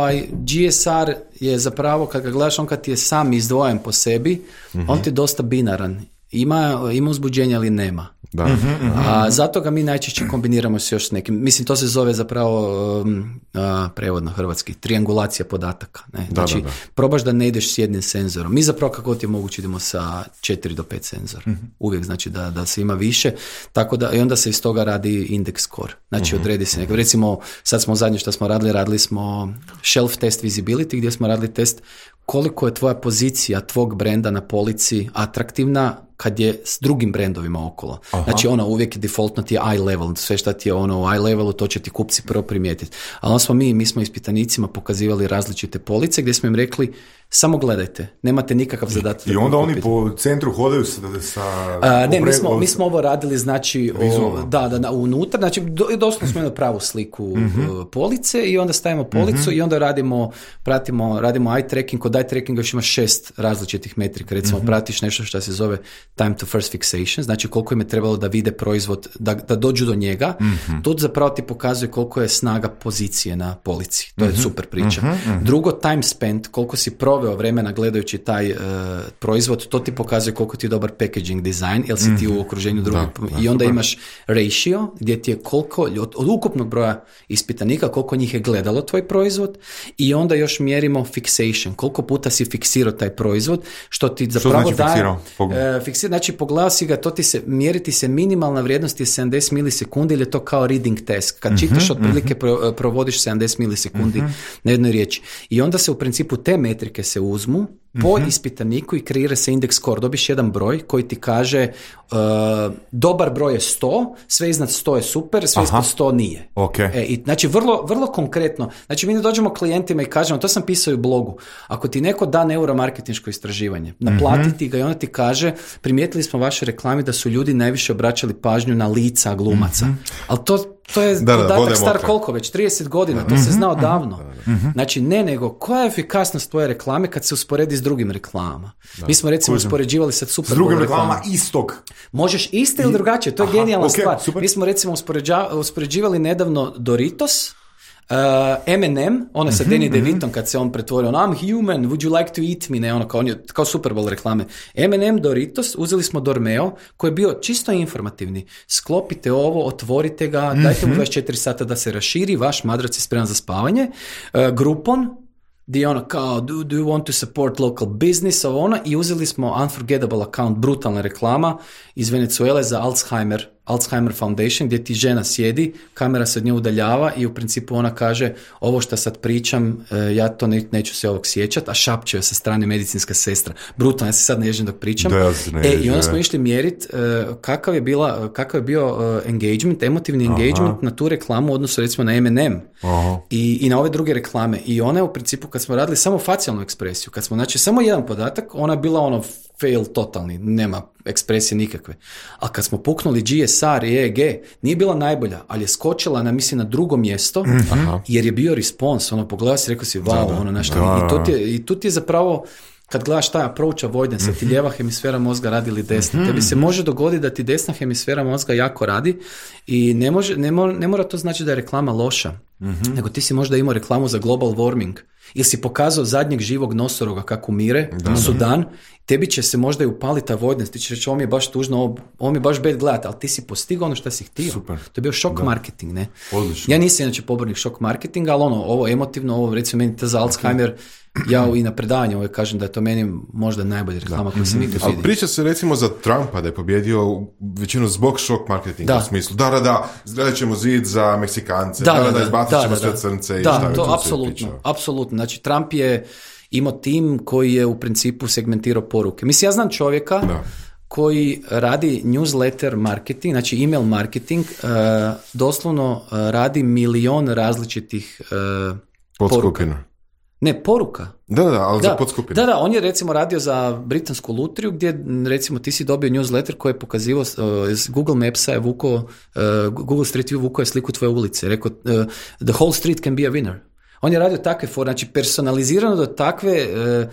GSR je zapravo, kad ga gledaš, on kad ti je sam izdvojen po sebi, on ti je dosta binaran. Ima uzbuđenja, ali nema. Da. Zato ga mi najčešće kombiniramo s još nekim. Mislim, to se zove zapravo prevod na hrvatski, triangulacija podataka. Ne? Znači, probaš da ne ideš s jednim senzorom. Mi zapravo kako ti je moguće idemo sa 4 do 5 senzora. Uvijek, znači da se ima više. Tako da, i onda se iz toga radi index score. Znači, odredi se neko. Recimo, sad smo zadnje što smo radili smo shelf test visibility, gdje smo radili test koliko je tvoja pozicija tvog brenda na polici atraktivna kad je s drugim brendovima okolo. Aha. Znači uvijek je defaultno ti je eye level, sve što ti je u eye levelu, to će ti kupci prvo primijetiti. Ali smo mi smo ispitanicima pokazivali različite police gdje smo im rekli samo gledajte, nemate nikakav zadatak. I onda oni po centru hodaju sa mi smo ovo radili, znači unutra, znači doslovno smo imali pravu sliku police i onda stavimo policu i onda radimo eye tracking. Kod eye trackinga još ima 6 različitih metrika. Recimo pratiš nešto što se zove time to first fixation, znači koliko im je trebalo da vide proizvod, da dođu do njega. To zapravo ti pokazuje koliko je snaga pozicije na polici. To je super priča. Drugo, time spent, koliko si proveo vremena gledajući taj proizvod, to ti pokazuje koliko ti je dobar packaging design, jer si ti u okruženju drugog. I onda imaš ratio, gdje ti je koliko, od ukupnog broja ispitanika, koliko njih je gledalo tvoj proizvod, i onda još mjerimo fixation, koliko puta si fiksirao taj proizvod, što ti zapravo daje... Znači, pogledao si ga, mjeriti se minimalna vrijednost je 70 milisekundi, ili je to kao reading test. Kad čitaš, otprilike provodiš 70 milisekundi na jednoj riječi. I onda se u principu te metrike se uzmu po ispitaniku i kreira se index score. Dobiš jedan broj koji ti kaže dobar broj je 100, sve iznad 100 je super, sve ispod 100 nije. Okay. I znači vrlo konkretno. Znači mi ne dođemo klijentima i kažemo, to sam pisao u blogu, ako ti neko da neuromarketinško istraživanje, naplatiti ga i onda ti kaže, primijetili smo vaše reklame da su ljudi najviše obraćali pažnju na lica glumaca. Ali to je podatak star koliko već, 30 godina, to se zna odavno. Znači, nego koja je efikasnost tvoje reklame kad se usporedi s drugim reklamama? Mi smo recimo uspoređivali sad Super Bowl s drugim reklamama istog. Možeš iste ili drugačije, to je genijalna stvar. Super. Mi smo recimo uspoređivali nedavno Doritos, M&M, ono sa Danny DeVitom kad se on pretvorio, I'm human, would you like to eat me, ne, ono kao Super Bowl reklame. M&M Doritos, uzeli smo Dormeo, koji je bio čisto informativni. Sklopite ovo, otvorite ga, dajte mu 24 sata da se raširi, vaš madrac je spreman za spavanje. Groupon, gdje ono kao, do you want to support local business, i uzeli smo Unforgettable account, brutalna reklama iz Venezuele za Alzheimer Alzheimer Foundation, gdje ti žena sjedi, kamera se od nje udaljava i u principu ona kaže, ovo što sad pričam, ja to neću se ovog sjećat, a šapće joj sa strane medicinska sestra. Brutalno, ja se sad ne ježim dok pričam. I onda smo išli mjeriti kakav je bio engagement, emotivni engagement na tu reklamu u odnosu recimo na M&M i na ove druge reklame. I ona je u principu, kad smo radili samo facijalnu ekspresiju, kad smo znači samo jedan podatak, ona je bila fail totalni, nema ekspresije nikakve. A kad smo puknuli GSR i EEG, nije bila najbolja, ali je skočila na drugo mjesto, jer je bio respons, pogledao si, rekao si, wow, nešto. I tu ti je zapravo, kad gledaš taj approach avoidance, ti lijeva hemisfera mozga radi ili desna. Tebi se može dogoditi da ti desna hemisfera mozga jako radi i ne mora to znači da je reklama loša, nego ti si možda imao reklamu za global warming ili si pokazao zadnjeg živog nosoroga kako umire, Sudan, tebi će se možda i upaliti avoidance, ti će reći, ovo mi je baš tužno, ovo mi je baš bad gledati, ali ti si postigao ono što si htio. Super. To je bio šok marketing, ne? Odlično. Ja nisam inače pobornik šok marketinga, ali ovo emotivno, ovo recimo meni to za Alzheimer, ja i na predavanju kažem da je to meni možda najbolja reklama koju sam ikad vidio. Ali priča se recimo za Trumpa da je pobjedio većinu zbog šok marketinga u smislu da, izgledat ćemo zid za Meksikance, izbacit ćemo sve crnce i šta je to apsolutno. Znači Trump je imao tim koji je u principu segmentirao poruke. Mislim, ja znam čovjeka koji radi newsletter marketing, znači email marketing, doslovno radi 1,000,000 različitih podskupina. Ne, poruka. Ali za podskupinu. Da, on je recimo radio za britansku lutriju gdje recimo ti si dobio newsletter koji je pokazivao iz Google Mapsa je vukao, Google Street View vukao je sliku tvoje ulice. Rekao, the whole street can be a winner. On je radio takve znači personalizirano do takve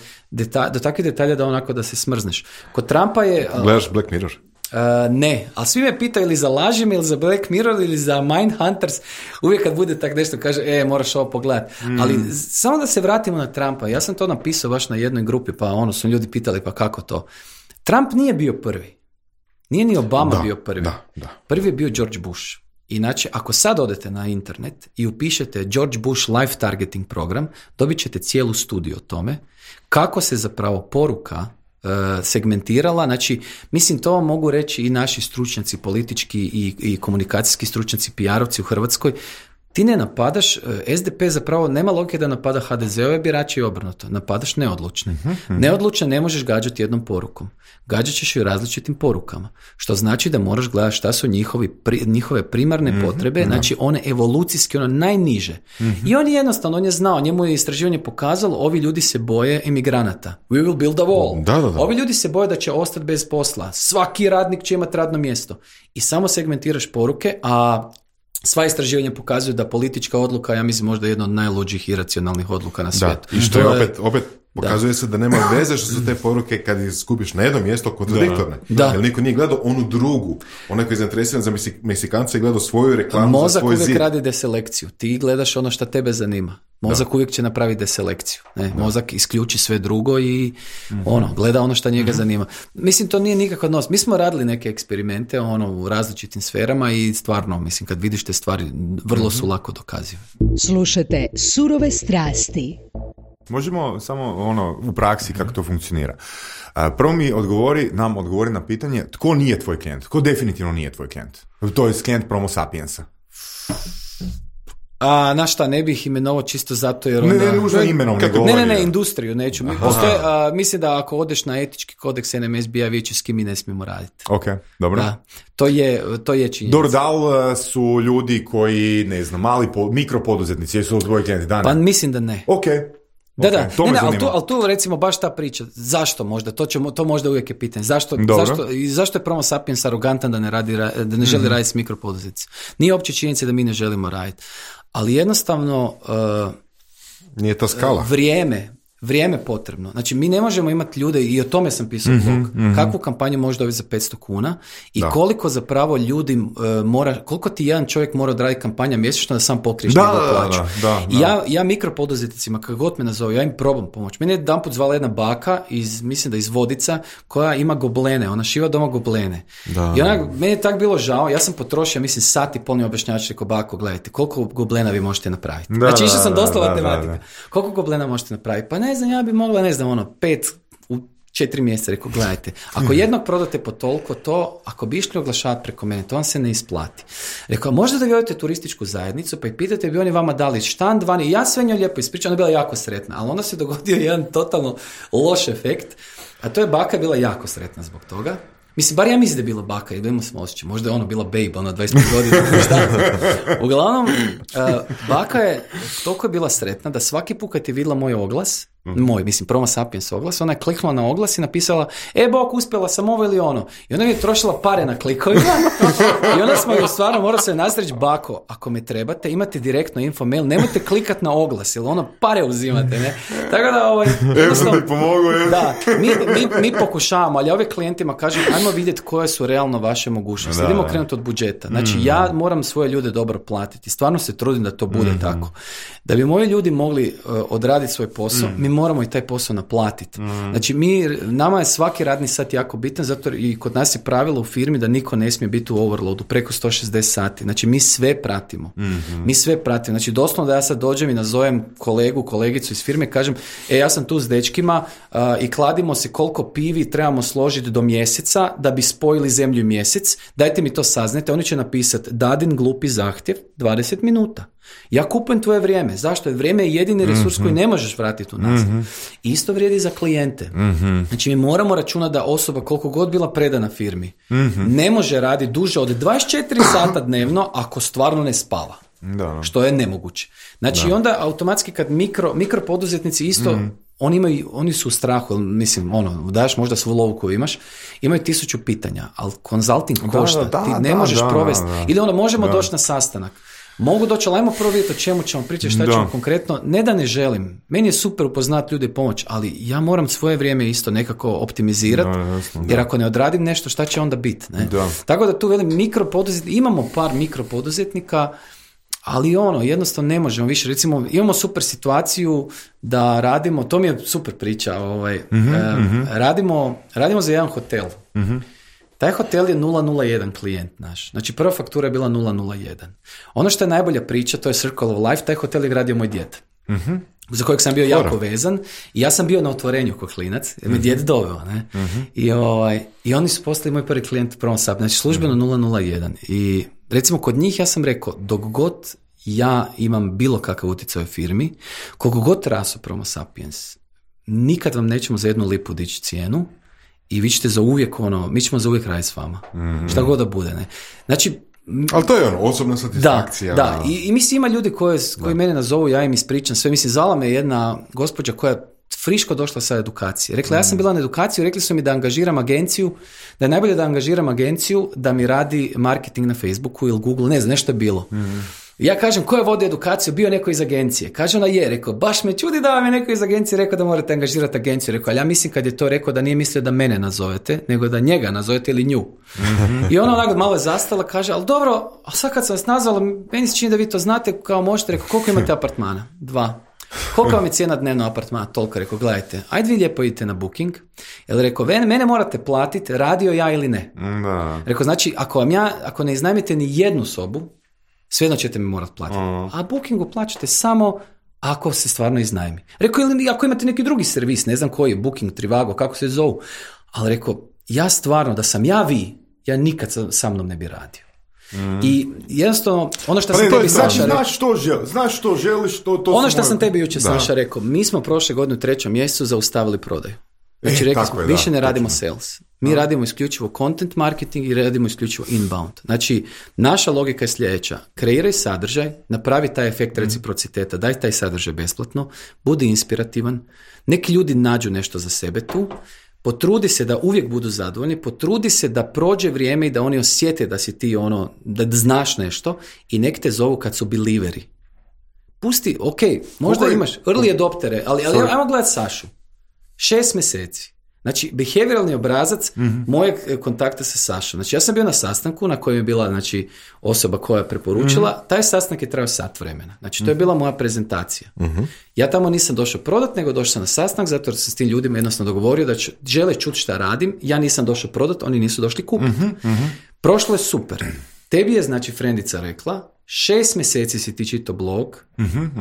detalja da onako da se smrzneš. Kod Trumpa je... Gledaš Black Mirror? Ne, ali svi me pitaju ili za lažim, ili za Black Mirror, ili za Mindhunters. Uvijek kad bude tak nešto kaže, moraš ovo pogledati. Ali samo da se vratimo na Trumpa. Ja sam to napisao baš na jednoj grupi, pa su ljudi pitali pa kako to. Trump nije bio prvi. Nije ni Obama bio prvi. Da. Prvi je bio George Bush. Inače, ako sad odete na internet i upišete George Bush Life Targeting program, dobit ćete cijelu studiju o tome kako se zapravo poruka segmentirala. Znači, mislim, to mogu reći i naši stručnjaci politički i komunikacijski stručnjaci, PR-ovci u Hrvatskoj. Ti ne napadaš, SDP zapravo nema logike da napada HDZ-ove birače i obrnuto. Napadaš neodlučne. Neodlučne ne možeš gađati jednom porukom. Gađat ćeš i različitim porukama. Što znači da moraš gledati šta su njihove primarne potrebe, znači one evolucijski, najniže. I on je jednostavno, on je znao, njemu je istraživanje pokazalo, ovi ljudi se boje emigranata. We will build a wall. Da. Ovi ljudi se boje da će ostati bez posla. Svaki radnik će imati radno mjesto. I samo segmentiraš poruke, a sva istraživanja pokazuju da politička odluka, ja mislim, možda jedna od najluđih iracionalnih odluka na svijetu. I što je opet pokazuje se da nema veze što su te poruke kad ih skupiš na jedno mjesto kontradiktorne. Jer niko nije gledao onu drugu. Onaj koji je zainteresiran za Meksikance je gledao svoju reklamu za svoj zid. Mozak uvijek radi deselekciju. Ti gledaš ono što tebe zanima. Mozak uvijek će napraviti deselekciju. Mozak isključi sve drugo i gleda ono što njega zanima. Mislim, to nije nikakav odnos. Mi smo radili neke eksperimente u različitim sferama i stvarno, mislim, kad vidiš te stvari, vrlo su lako dokazive. Slušajte Surove strasti. Možemo samo u praksi kako to funkcionira. Prvo mi odgovori na pitanje tko nije tvoj klijent, tko definitivno nije tvoj klijent. To je klijent Promo Sapiensa. Na šta, ne bih imenovao čisto zato jer onda... Ne, industriju neću. Mislim da ako odeš na etički kodeks NMSB-a, vidjet s kim mi ne smijemo raditi. Ok, dobro. Da, to je činjenica. Dobro, da li su ljudi koji, ne znam, mikropoduzetnici, jesu li tvoji klijenti? Pa mislim da ne. Ok. Da, ali tu recimo baš ta priča, zašto možda, to možda uvijek je pitanje, zašto je Promo Sapiens arogantan da ne želi raditi s mikropoduzetnicima? Nije opće činjenica da mi ne želimo raditi, ali jednostavno nije to skala. Vrijeme potrebno. Znači, mi ne možemo imati ljude, i o tome sam pisao blog, kakvu kampanju može dobiti za 500 kuna i koliko zapravo ljudi koliko ti jedan čovjek mora odraditi kampanja mjesečno da sam pokriješ njegovu plaću. Ja mikropoduzetnicima, kako god me nazove, ja im probam pomoći. Mene je jedanput zvala jedna baka mislim da iz Vodica, koja ima goblene, ona šiva doma goblene. I meni je tak bilo žao, ja sam potrošio, mislim, sat i polni objašnjač, rekao, bako, gledajte, koliko goblena vi možete napraviti. Znači, išao sam doslova tematika. Koliko goblena možete napraviti? Pa ne znam, ja bi mogla, 5 4 mjeseca. Rekao, gledajte, ako jednog prodate po toliko, to, ako bi išli oglašavati preko mene, to vam se ne isplati. Rekao, možda da vi odete turističku zajednicu, pa i pitate bi oni vama dali štand vani, i ja sve njoj lijepo ispričam, ona je bila jako sretna, ali onda se dogodio jedan totalno loš efekt, a to je baka bila jako sretna zbog toga. Mislim, bar ja mislim da je bila baka, jer imamo smo osjećaj. Možda je ono bila babe, ona 25 godina. Uglavnom, baka je toliko je bila sretna da svaki put kad je vidjela moj oglas, Promo Sapiens oglas, ona je kliknula na oglas i napisala, bok, uspjela sam ovo ili ono. I onda mi je trošila pare na klikovima. I onda smo joj stvarno morali se nastrići, bako, ako me trebate, imate direktno info mail, nemojte klikat na oglas, jer ono pare uzimate, ne? Tako da, mi pomogu, da, mi pokušavamo, ali ove klijentima kažem, ajmo vidjeti koje su realno vaše mogućnosti. Idemo krenuti od budžeta. Znači, ja moram svoje ljude dobro platiti. Stvarno se trudim da to bude tako. Da bi moji ljudi mogli odraditi svoj posao, mi moramo i taj posao naplatiti. Znači, nama je svaki radni sat jako bitan, zato i kod nas je pravilo u firmi da niko ne smije biti u overloadu preko 160 sati. Znači, mi sve pratimo. Mi sve pratimo. Znači, doslovno da ja sad dođem i nazovem kolegicu iz firme, kažem, ja sam tu s dečkima i kladimo se koliko pivi trebamo složiti do mjeseca da bi spojili zemlju i mjesec. Dajte mi to saznajte. Oni će napisati, Dadin glupi zahtjev, 20 minuta. Ja kupujem tvoje vrijeme. Zašto? Vrijeme je jedini resurs koji ne možeš vratiti u nazad. Isto vrijedi za klijente. Znači, mi moramo računati da osoba, koliko god bila predana firmi, ne može raditi duže od 24 sata dnevno ako stvarno ne spava. Da. Što je nemoguće. Znači, onda automatski kad mikro poduzetnici isto, oni su u strahu, mislim, daješ možda svu lovu koju imaš, imaju 1000 pitanja, ali konzulting košta, ti ne možeš provesti. Ili možemo doći na sastanak. Mogu doći, ali ajmo prvo vidjeti o čemu ćemo pričati, šta ćemo konkretno. Ne da ne želim. Meni je super upoznati ljude i pomoć, ali ja moram svoje vrijeme isto nekako optimizirati, jer ako ne odradim nešto, šta će onda biti? Tako da tu velim, imamo par mikropoduzetnika, ali jednostavno ne možemo više. Recimo, imamo super situaciju da radimo, to mi je super priča, radimo za jedan hotel. Taj hotel je 001 klijent naš. Znači, prva faktura je bila 001. Ono što je najbolja priča, to je Circle of Life, taj hotel je gradio moj djed. Za kojeg sam bio jako vezan. I ja sam bio na otvorenju kao klinac, jer me djed doveo. Ne? I oni su postali moj prvi klijent Promo Sapiens. Znači, službeno 001. I recimo, kod njih ja sam rekao, dok god ja imam bilo kakav utjecaj u firmi, koliko god rasu Promo Sapiens, nikad vam nećemo za 1 lipu dići cijenu, i vi ćete za uvijek mi ćemo za uvijek raditi s vama. Šta god da bude, ne. Znači, ali to je osobna satisfakcija. Da. I mislim, ima ljudi koji mene nazovu, ja im ispričam sve. Mislim, zvala me jedna gospođa koja je friško došla sa edukacije. Rekla, ja sam bila na edukaciju, rekli su mi da angažiram agenciju, da je najbolje da angažiram agenciju da mi radi marketing na Facebooku ili Google, ne znam, nešto je bilo. Ja kažem, ko je vodi edukaciju? Bio neko iz agencije. Kaže ona, rekao, baš me čudi da vam je neko iz agencije rekao da morate angažirati agenciju. Rekao, ali ja mislim kad je to rekao da nije mislio da mene nazovete, nego da njega nazovete ili nju. I ona onako malo je zastala, kaže, ali dobro, a sad kad sam vas nazvala, meni se čini da vi to znate, kao možete, rekao, koliko imate apartmana? 2. Koliko vam je cijena dnevno apartmana? Toliko, rekao, gledajte, ajde vi lijepo idite na booking. Jer rekao, mene morate platiti, radio ja ili ne. Rekao, znači, ako ne iznajmite ni jednu sobu, svejedno ćete mi morati platiti. A bookingu plaćate samo ako se stvarno iznajmi. Rekao, ili ako imate neki drugi servis, ne znam koji je, Booking, Trivago, kako se zovu. Ali rekao, ja stvarno, da sam ja nikad sa mnom ne bi radio. I jednostavno, ono što sam tebi, Saša, znaš što želiš, to ono što sam tebi jučer, Saša, rekao, mi smo prošle godine u 3. mjesecu zaustavili prodaju. Znači, rekli smo, više ne radimo sales. Mi radimo isključivo content marketing i radimo isključivo inbound. Znači, naša logika je sljedeća. Kreiraj sadržaj, napravi taj efekt reciprociteta, daj taj sadržaj besplatno, budi inspirativan, neki ljudi nađu nešto za sebe tu, potrudi se da uvijek budu zadovoljni, potrudi se da prođe vrijeme i da oni osjete da si ti da znaš nešto i nek te zovu kad su believeri. Pusti, možda imaš early adoptere, ali ajmo gledati Sašu. 6 mjeseci. Znači, behavioralni obrazac mojeg kontakta sa Sašom. Znači, ja sam bio na sastanku na kojem je bila osoba koja je preporučila. Taj sastanak je trajao sat vremena. Znači, to je bila moja prezentacija. Ja tamo nisam došao prodat, nego došao sam na sastanak, zato jer sam s tim ljudima jednostavno dogovorio da žele čuti šta radim. Ja nisam došao prodat, oni nisu došli kupiti. Prošlo je super. Tebi je, znači, frendica rekla, 6 mjeseci si ti čitao blog,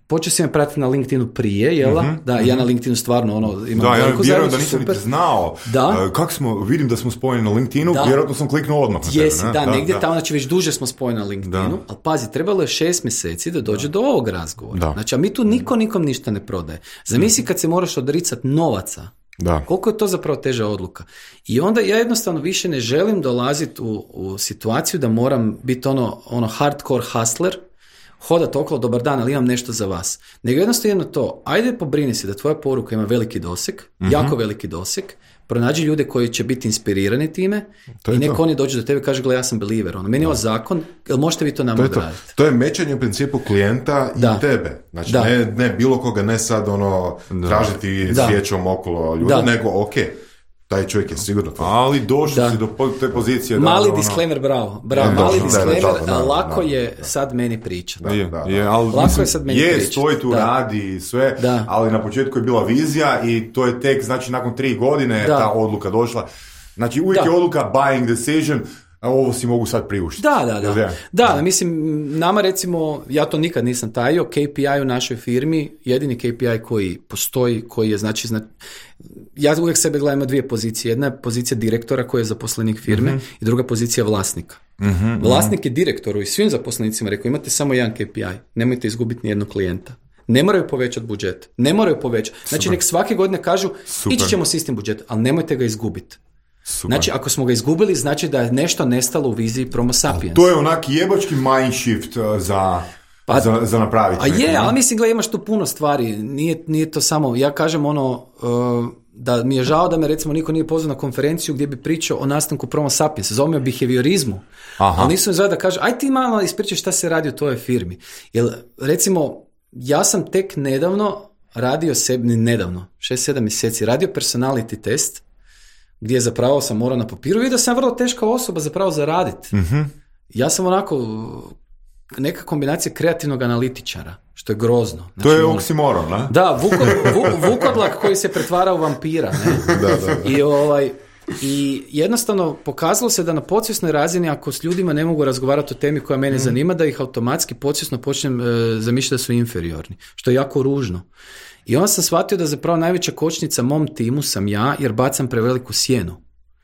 počeo sam pratiti na LinkedInu prije, jel? Da, ja na LinkedInu stvarno imam veliku vjerujem da nisam niti znao. Vidim da smo spojeni na LinkedInu, vjerojatno sam kliknuo odmah na tebe. Negdje tamo, znači već duže smo spojeni na LinkedInu, ali pazi, trebalo je 6 mjeseci da dođe do ovog razgovora. Znači, a mi tu nikom ništa ne prodaje. Zamisli kad se moraš odricati novaca. Koliko je to zapravo teža odluka. I onda ja jednostavno više ne želim dolaziti u situaciju da moram biti ono hardcore hustler, hodat okolo, dobar dan, ali imam nešto za vas. Nego jednostavno to, ajde pobrini se da tvoja poruka ima veliki doseg, jako veliki doseg, pronađi ljude koji će biti inspirirani time i neko oni dođu do tebe i kaže, gle, ja sam believer, meni je ovo zakon, jel možete vi to nama odraditi? To je mećanje u principu klijenta i tebe. Znači, ne bilo koga, ne sad tražiti svijećom okolo ljuda, nego taj čovjek je sigurno to. Ali došli si do te pozicije. Mali disclaimer, bravo, mali disclaimer, lako je sad meni pričati. Lako je sad meni pričati. Stoji tu, radi i sve, ali na početku je bila vizija i to je tek, znači, nakon 3 godine ta odluka došla. Znači, uvijek je odluka buying decision, a ovo si mogu sad priuštiti. Da, mislim, nama recimo, ja to nikad nisam tajio, KPI u našoj firmi, jedini KPI koji postoji, koji je, znači ja uvijek sebe gledam na 2 pozicije. Jedna je pozicija direktora koji je zaposlenik firme i druga pozicija vlasnika. Vlasnik je direktoru i svim zaposlenicima rekao, imate samo jedan KPI, nemojte izgubiti ni jednog klijenta. Ne moraju povećati budžet, Znači, nek svake godine kažu, ići ćemo s istim budžetom, ali nemojte ga izgubiti. Super. Znači, ako smo ga izgubili, znači da je nešto nestalo u viziji Promo Sapiens. To je onak jebački mind shift za napraviti. Ali mislim, gledaj, imaš tu puno stvari. Nije to samo, ja kažem da mi je žao da me recimo niko nije pozvao na konferenciju gdje bi pričao o nastanku Promo Sapiens, zove me o behaviorizmu. Ali nisam zvao da kaže, aj ti malo ispričaj šta se radi u tvojoj firmi. Jer recimo, ja sam tek nedavno radio 6-7 mjeseci, radio personality test, gdje zapravo sam morao na papiru, vidio sam vrlo teška osoba zapravo zaraditi. Ja sam onako neka kombinacija kreativnog analitičara, što je grozno. Znači, to je oksimoron, ne? Da, vukodlak koji se pretvara u vampira. Ne? Da. I jednostavno pokazalo se da na podsvjesnoj razini, ako s ljudima ne mogu razgovarati o temi koja mene zanima, da ih automatski podsvjesno počnem zamišljati da su inferiorni, što je jako ružno. I onda sam shvatio da zapravo najveća kočnica mom timu sam ja, jer bacam preveliku sjenu.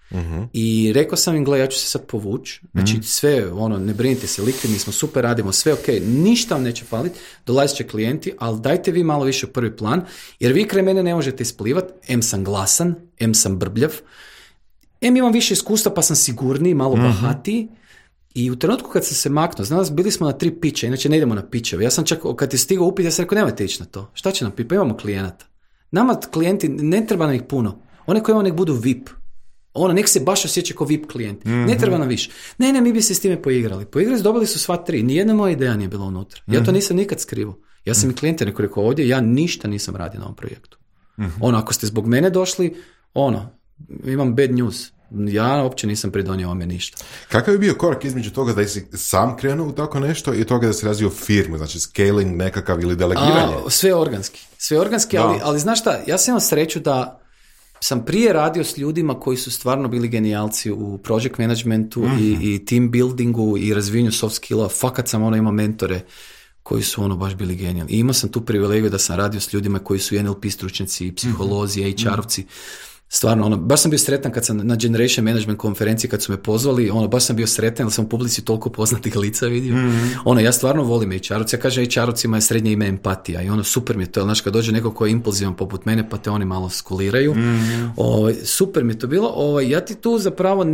I rekao sam im, gle, ja ću se sad povući, znači sve, ne brinite se, likvidni smo, super radimo, sve ok, ništa vam neće faliti, dolazit će klijenti, ali dajte vi malo više u prvi plan, jer vi kraj mene ne možete isplivati, em sam glasan, em sam brbljav, em imam više iskustva pa sam sigurniji, malo bahatiji. I u trenutku kad sam se maknuo, znaš, bili smo na 3 piće, inače ne idemo na pićeve. Ja sam čak, kad je stigao upit, ja sam rekao, nemojte ići na to. Šta će nam piti? Pa imamo klijenata. Nama klijenti, ne treba nam ih puno. One koji imamo nek budu VIP. Nek se baš osjeća kao VIP klijenti. Ne treba nam više. Ne, mi bi se s time poigrali. Dobili su sva 3. Nijedna moja ideja nije bila unutra. Ja to nisam nikad skrivao. Ja sam i klijente rekao ovdje, ja ništa nisam radio na ovom projektu. Ako ste zbog mene došli, imam bad news. Ja uopće nisam pridonio ovome ništa. Kakav je bio korak između toga da si sam krenuo u tako nešto i toga da si razvio firmu, znači scaling nekakav ili delegiranje? Sve organski, ali znaš šta, ja sam imao sreću da sam prije radio s ljudima koji su stvarno bili genijalci u project managementu i team buildingu i razvijanju soft skilla. Fakat sam imao mentore koji su baš bili genijalni. I imao sam tu privilegiju da sam radio s ljudima koji su NLP stručnjaci, psiholozi, HR-ovci. Stvarno, baš sam bio sretan kad sam na Generation Management konferenciji kad su me pozvali, baš sam bio sretan, jer sam u publici toliko poznatih lica vidio. Ja stvarno volim HR-ovci, ja kažem HR-ovcima je srednje ime empatija i super mi je to, znaš, kad dođe neko ko je impulzivan poput mene, pa te oni malo skuliraju. Super mi je to bilo. Ja ti tu zapravo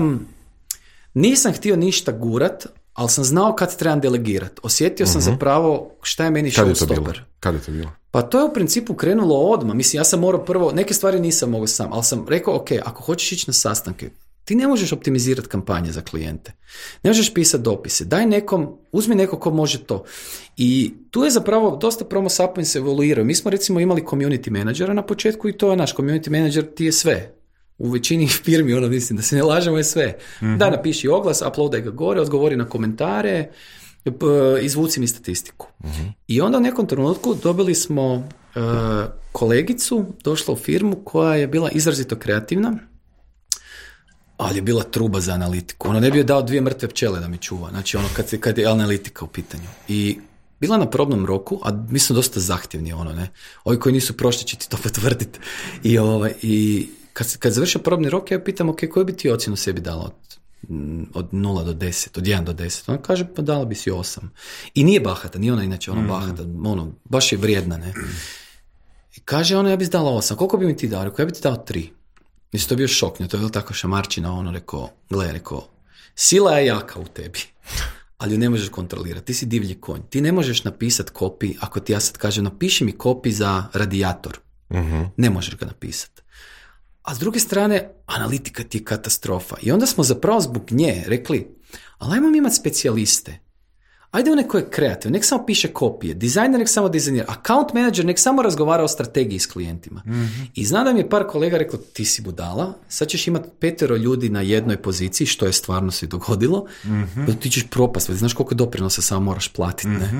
nisam htio ništa gurat, ali sam znao kad trebam delegirati. Osjetio sam zapravo šta je meni showstopper. Kad je to bilo? Pa to je u principu krenulo odmah. Mislim, ja sam morao prvo, neke stvari nisam mogao sam, ali sam rekao, ok, ako hoćeš ići na sastanke, ti ne možeš optimizirati kampanje za klijente. Ne možeš pisati dopise. Daj nekom, uzmi neko ko može to. I tu je zapravo dosta Promo Sapiens evoluirao. Mi smo recimo imali community menadžera na početku i to je naš community menadžer, ti je sve. U većini firmi, mislim, da se ne lažemo, je sve. Da, napiši oglas, uploadaj ga gore, odgovori na komentare, izvuci mi statistiku. I onda u nekom trenutku dobili smo kolegicu, došla u firmu koja je bila izrazito kreativna, ali je bila truba za analitiku. Ne bi joj dao 2 mrtve pčele da mi čuva. Znači, kad je analitika u pitanju. I bila na probnom roku, a mi smo dosta zahtjevni, ne. Ovi koji nisu prošli će ti to potvrditi. I kad završio probni rok, ja pitam, ok, koju bi ti ocjenu sebi dala od 0 do 10, od 1 do 10? Ona kaže, pa dala bi si 8. I nije bahata, nije ona inače bahata, baš je vrijedna, ne. I kaže ona, ja bi dala 8. Koliko bi mi ti dao? Rekao, ja bi ti dao 3. Mislim, to je bio šok, to je bilo tako šamarčina, rekao, sila je jaka u tebi, ali ju ne možeš kontrolirati. Ti si divlji konj. Ti ne možeš napisati copy, ako ti ja sad kažem, napiši mi copy za radijator. Ne možeš ga napisati. A s druge strane, analitika ti je katastrofa. I onda smo zapravo zbog nje rekli, ali ajmo mi imati specijaliste. Ajde onaj ko je kreativ, nek samo piše kopije, dizajner nek samo dizajnira, account manager nek samo razgovara o strategiji s klijentima. I znam da mi je par kolega reklo, ti si budala, sad ćeš imati 5 ljudi na jednoj poziciji, što je stvarno se dogodilo, ti ćeš propast, znaš koliko doprinosa samo moraš platiti. Ne?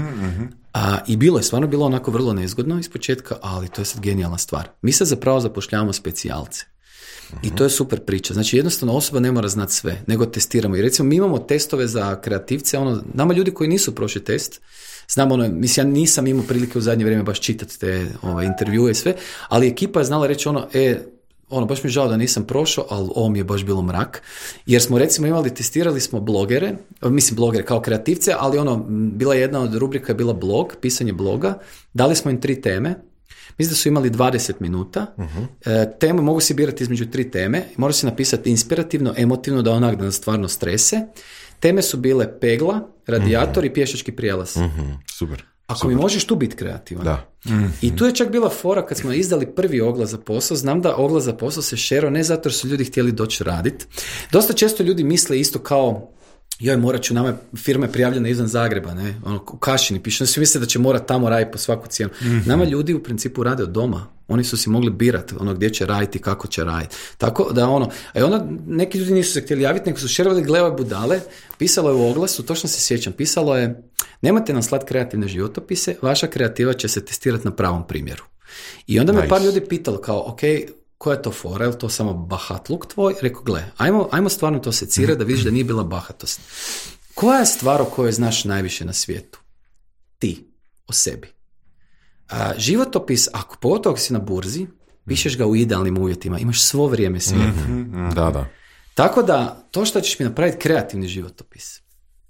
I stvarno bilo onako vrlo nezgodno iz početka, ali to je sad genijalna stvar. Mi sad zapravo zapošljavamo specijalce. I to je super priča. Znači jednostavno osoba ne mora znati sve, nego testiramo. I recimo mi imamo testove za kreativce, nama ljudi koji nisu prošli test, znam mislim ja nisam imao prilike u zadnje vrijeme baš čitati te intervjue i sve, ali ekipa je znala reći baš mi je žao da nisam prošao, ali ovo mi je baš bilo mrak, jer smo recimo testirali smo blogere kao kreativce, ali bila je jedna od rubrika, je bila blog, pisanje bloga, dali smo im 3 teme. Mislim da su imali 20 minuta. Temu mogu si birati između 3 teme. Mora se napisati inspirativno, emotivno, da nas stvarno strese. Teme su bile pegla, radijator i pješački prijelaz. Super. Ako mi možeš tu biti kreativan. Da. I tu je čak bila fora kad smo izdali prvi oglas za posao. Znam da oglas za posao se šerao ne zato jer su ljudi htjeli doći raditi. Dosta često ljudi misle isto kao morat ću, nama firme prijavljene izvan Zagreba, ne? U Kašini piše, svi misle da će morat tamo raditi po svaku cijenu. Nama ljudi u principu rade od doma. Oni su si mogli birati gdje će raditi, kako će raditi. Tako da onda neki ljudi nisu se htjeli javiti, nego su šerovali gleve budale, pisalo je u oglasu, točno se sjećam, pisalo je, nemojte nam slati kreativne životopise, vaša kreativa će se testirati na pravom primjeru. I onda me par ljudi pitalo kao, ok, koja je to fora, je li to samo bahatluk tvoj? Rekao, gle, ajmo stvarno to secirati da vidiš da nije bila bahatost. Koja je stvar o kojoj znaš najviše na svijetu? Ti, o sebi. Životopis, pogotovo ako si na burzi, pišeš ga u idealnim uvjetima, imaš svo vrijeme svijeta. Da. Tako da, to što ćeš mi napraviti kreativni životopis,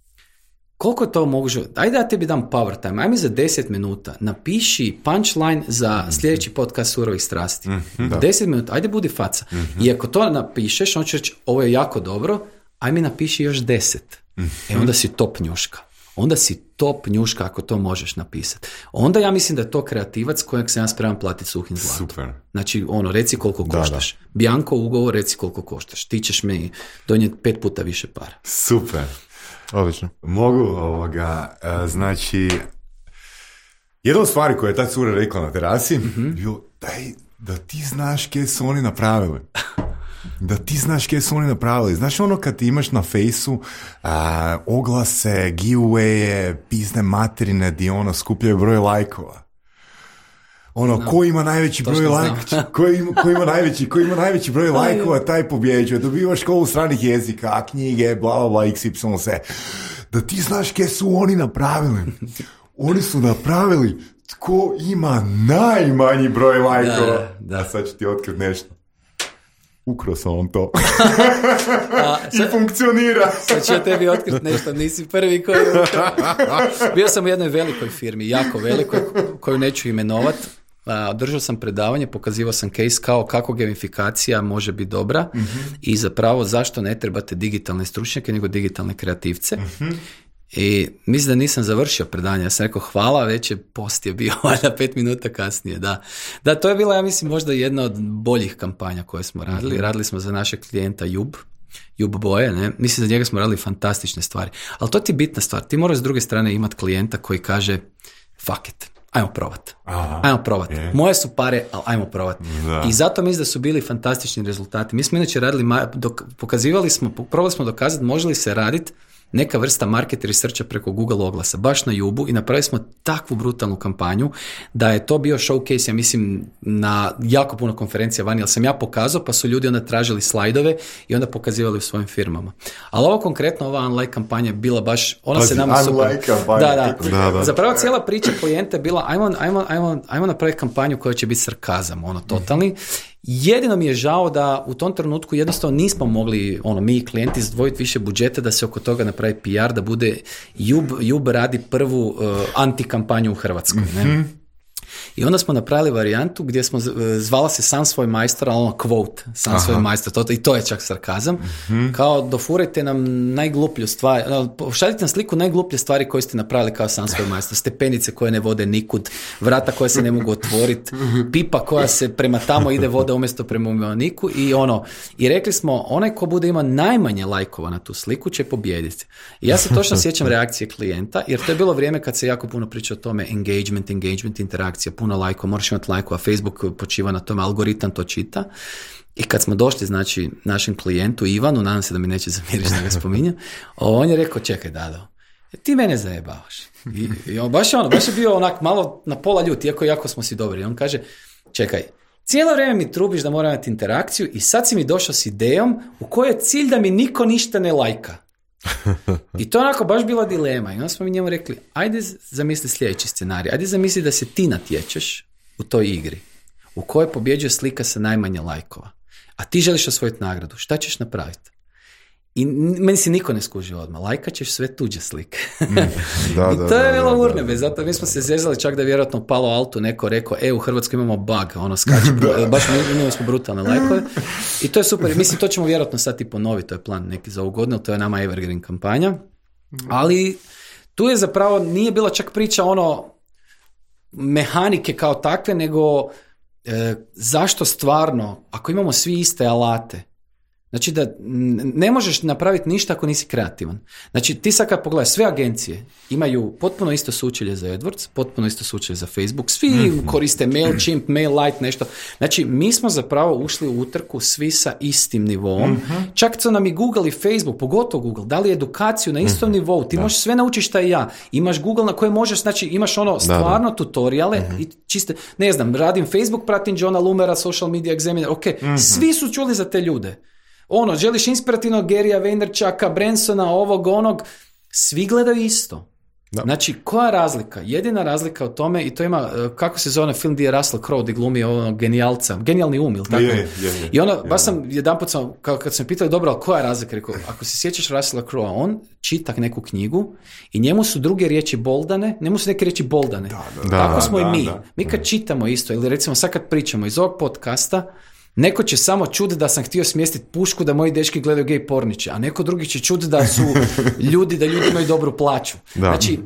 koliko to može, ajde ja tebi dam power time, ajme za 10 minuta, napiši punchline za sljedeći podcast Surovih strasti. 10 minuta, ajde budi faca. I ako to napišeš, on će reći, ovo je jako dobro, ajme napiši još 10. Onda si top njuška. Onda si top njuška ako to možeš napisati. Onda ja mislim da je to kreativac kojeg sam ja spreman platiti suhim zlatom. Super. Znači, reci koliko koštaš. Bianco ugovor, reci koliko koštaš. Ti ćeš mi donijeti 5 puta više para. Super. Odlično. Mogu znači, jedna od stvari koje je ta cura rekla na terasi, bilo, da ti znaš kje su oni napravili. Da ti znaš kje su oni napravili. Znaš kad ti imaš na fejsu oglase, giveawaye, pisne materine di skupljaju broj lajkova. Ko ima najveći broj lajkova, ko ima najveći broj lajkova, taj pobjeđuje. Dobivaš školu stranih jezika, knjige, bla, bla, xy, da ti znaš kje su oni napravili. Oni su napravili tko ima najmanji broj lajkova. Da. Sad ću ti otkriti nešto. Ukrao sam vam to. I funkcionira. Sad ću ja tebi otkriti nešto, nisi prvi koji je ukrao. Bio sam u jednoj velikoj firmi, jako velikoj, koju neću imenovat. Držao sam predavanje, pokazivao sam case kao kako gamifikacija može biti dobra i zapravo zašto ne trebate digitalne stručnjake nego digitalne kreativce. I mislim da nisam završio predavanje, ja sam rekao hvala, već je post je bio valjda 5 minuta kasnije. Da, to je bila, ja mislim, možda jedna od boljih kampanja koje smo radili. Radili smo za našeg klijenta Jub Boje, ne? Mislim za njega smo radili fantastične stvari. Ali to ti je bitna stvar, ti moraš s druge strane imati klijenta koji kaže fuck it, ajmo probat. Moje su pare, ali ajmo probat. I zato mislim da su bili fantastični rezultati. Mi smo inače radili, probali smo dokazati može li se raditi neka vrsta market researcha preko Google oglasa, baš na Jubu, i napravili smo takvu brutalnu kampanju da je to bio showcase, ja mislim, na jako puno konferencija vani, ali sam ja pokazao, pa su ljudi onda tražili slajdove i onda pokazivali u svojim firmama. Ali ovo konkretno, ova Unlike kampanja je bila baš, ona se nama super... Da. Zapravo cijela priča klijenta je bila, ajmo napraviti kampanju koja će biti sarkazam, totalni. Jedino mi je žao da u tom trenutku jednostavno nismo mogli, mi i klijenti, izdvojiti više budžeta da se oko toga napravi PR, da bude Jub radi prvu antikampanju u Hrvatskoj. Ne? I onda smo napravili varijantu gdje smo zvala se Sam svoj majstor, ali quote, Sam svoj majstor, i to je čak sarkazam, kao dofurajte nam najgluplju stvar, šaljite nam sliku najgluplje stvari koje ste napravili kao Sam svoj majstor, stepenice koje ne vode nikud, vrata koje se ne mogu otvoriti, pipa koja se prema tamo ide voda umjesto prema umioniku i rekli smo, onaj ko bude ima najmanje lajkova na tu sliku će pobijediti. I ja se točno sjećam reakcije klijenta, jer to je bilo vrijeme kad se jako puno priča o tome engagement, interakcija, puno lajkova, moraš imati lajkova, Facebook počiva na tome, algoritam to čita. I kad smo došli, znači, našem klijentu Ivanu, nadam se da mi neće zamjeriti da ga spominjem, on je rekao, čekaj, Dado, ti mene zajebavaš. I on baš je bio onak malo na pola ljut, iako jako smo si dobri. I on kaže, čekaj, cijelo vrijeme mi trubiš da moram imati interakciju i sad si mi došao s idejom u kojoj je cilj da mi niko ništa ne lajka. I to je onako baš bila dilema. I onda smo mi njemu rekli, ajde zamisli sljedeći scenarij, ajde zamisli da se ti natječeš u toj igri u kojoj pobjeđuje slika sa najmanje lajkova, a ti želiš osvojiti nagradu, šta ćeš napraviti? I meni se niko ne skuži odmah, lajkat ćeš sve tuđe slike. I to je bilo urnebe, zato mi smo se zezali čak da vjerojatno u Palo Altu neko rekao, u Hrvatskoj imamo bug, skače, baš imali smo brutalne lajkove. I to je super, mislim to ćemo vjerojatno sad i ponoviti, to je plan neki za ovu godinu, to je nama Evergreen kampanja, ali tu je zapravo, nije bila čak priča mehanike kao takve, nego zašto stvarno, ako imamo svi iste alate, znači da ne možeš napraviti ništa ako nisi kreativan. Znači ti sad kad pogledaš, sve agencije imaju potpuno isto sučelje za AdWords, potpuno isto sučelje za Facebook, svi koriste MailChimp, MailLite, nešto. Znači mi smo zapravo ušli u utrku svi sa istim nivom. Čak su nam i Google i Facebook, pogotovo Google, dali edukaciju na istom nivou. Ti možeš sve naučiti šta i ja. Imaš Google na koje možeš, znači imaš stvarno tutoriale i čiste, ne znam, radim Facebook, pratim Johna Lumera, Social Media Examiner, svi su čuli za te ljude. Želiš inspirativnog Garyja Vaynerchuka, Bransona, ovog, onog, svi gledaju isto. Da. Znači, koja je razlika? Jedina razlika u tome, i to ima, kako se zove film gdje je Russell Crowe, gdje glumi genijalca, genijalni um, ili tako? I baš sam, jedanput sam, kad sam pitali, dobro, ali koja je razlika? Rekao, ako se sjećaš Russella Crowe, on čita neku knjigu i njemu su druge riječi boldane, njemu su neke riječi boldane. Tako smo i mi. Mi kad čitamo isto, ili recimo sad kad pričamo iz ovog podcasta, neko će samo čuti da sam htio smjestiti pušku da moji dečki gledaju gej porniće, a neko drugi će čuti da su da ljudi imaju dobru plaću. Znači,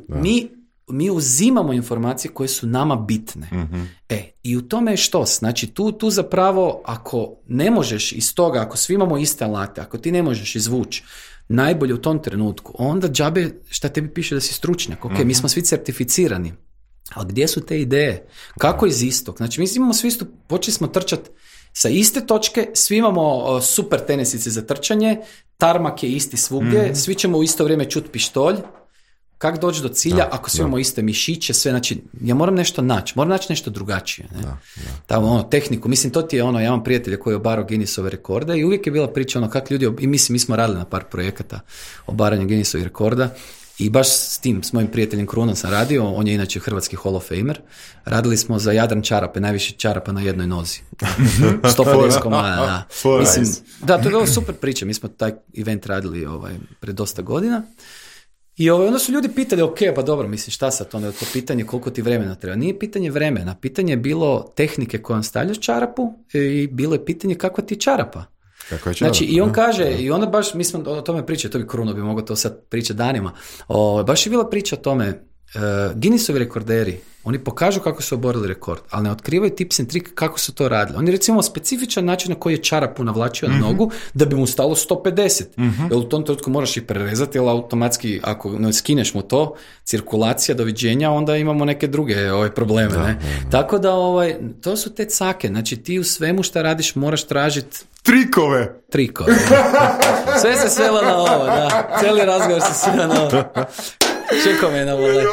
mi uzimamo informacije koje su nama bitne. I u tome je što? Znači, tu zapravo, ako ne možeš iz toga, ako svi imamo iste alate, ako ti ne možeš izvući najbolje u tom trenutku, onda džabe šta tebi piše da si stručnjak. Mi smo svi certificirani. Ali gdje su te ideje? Kako iz istog? Znači, mi imamo svi isto, počeli smo trčati sa iste točke, svi imamo super tenisice za trčanje, tarmak je isti svugdje, svi ćemo u isto vrijeme čuti pištolj. Kako doći do cilja ako svi imamo iste mišiće, sve, znači, ja moram nešto naći, moram naći nešto drugačije. Ne? Tehniku, mislim, to ti je ja imam prijatelja koji je obarao Guinnessove rekorde i uvijek je bila priča kako ljudi, i mi smo radili na par projekata obaranja Guinnessovih rekorda. I baš s mojim prijateljem Krunom sam radio, on je inače hrvatski Hall of Famer. Radili smo za Jadran čarape, najviše čarapa na jednoj nozi. 150 komada, da. Mislim, da, to je bilo super priča, mi smo taj event radili pred dosta godina. I onda su ljudi pitali, pa dobro, mislim, šta sad to pitanje, koliko ti vremena treba? Nije pitanje vremena, pitanje je bilo tehnike kojom stavljaš čarapu i bilo je pitanje kakva ti čarapa. Znači, i on kaže, i onda baš, mi smo o tome pričali, to bi Kruno bi mogao to sad pričati danima, baš je bila priča o tome, Guinnessovi rekorderi, oni pokažu kako su oborili rekord, ali ne otkrivaju tips and trick kako su to radili. Oni recimo specifičan način na koji je čarapu navlačio na nogu da bi mu stalo 150. Jer u tom trenutku moraš ih prerezati, jer automatski ako ne skineš mu to, cirkulacija, doviđenja, onda imamo neke druge probleme. Ne? Tako da to su te cake. Znači ti u svemu što radiš moraš tražiti Trikove. Sve se svelo na ovo, da. Cijeli razgovor se svelo na ovo. Čeko me na vole.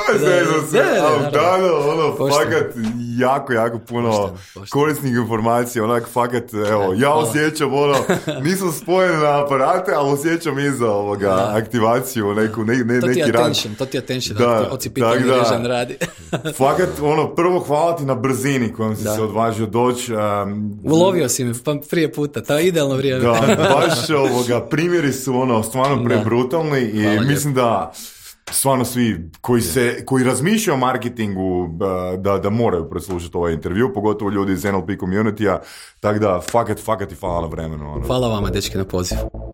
Fakat jako puno korisnih informacija, onak fakat, evo, ja osjećam nisam spojen na aparate, ali osjećam iza aktivaciju, neki rad. To ti attention, da ocipitanje režan radi. Fakat, prvo hvala ti na brzini kojom si se odvažio doći. Ulovio si me prije puta, to je idealno vrijeme. Da, baš primjeri su stvarno prebrutalni i mislim da stvarno svi koji razmišljaju o marketingu da moraju preslušati ovaj intervju, pogotovo ljudi iz NLP community-a, tako da fakat i hvala na vremenu. Hvala vama, dečki, na pozivu.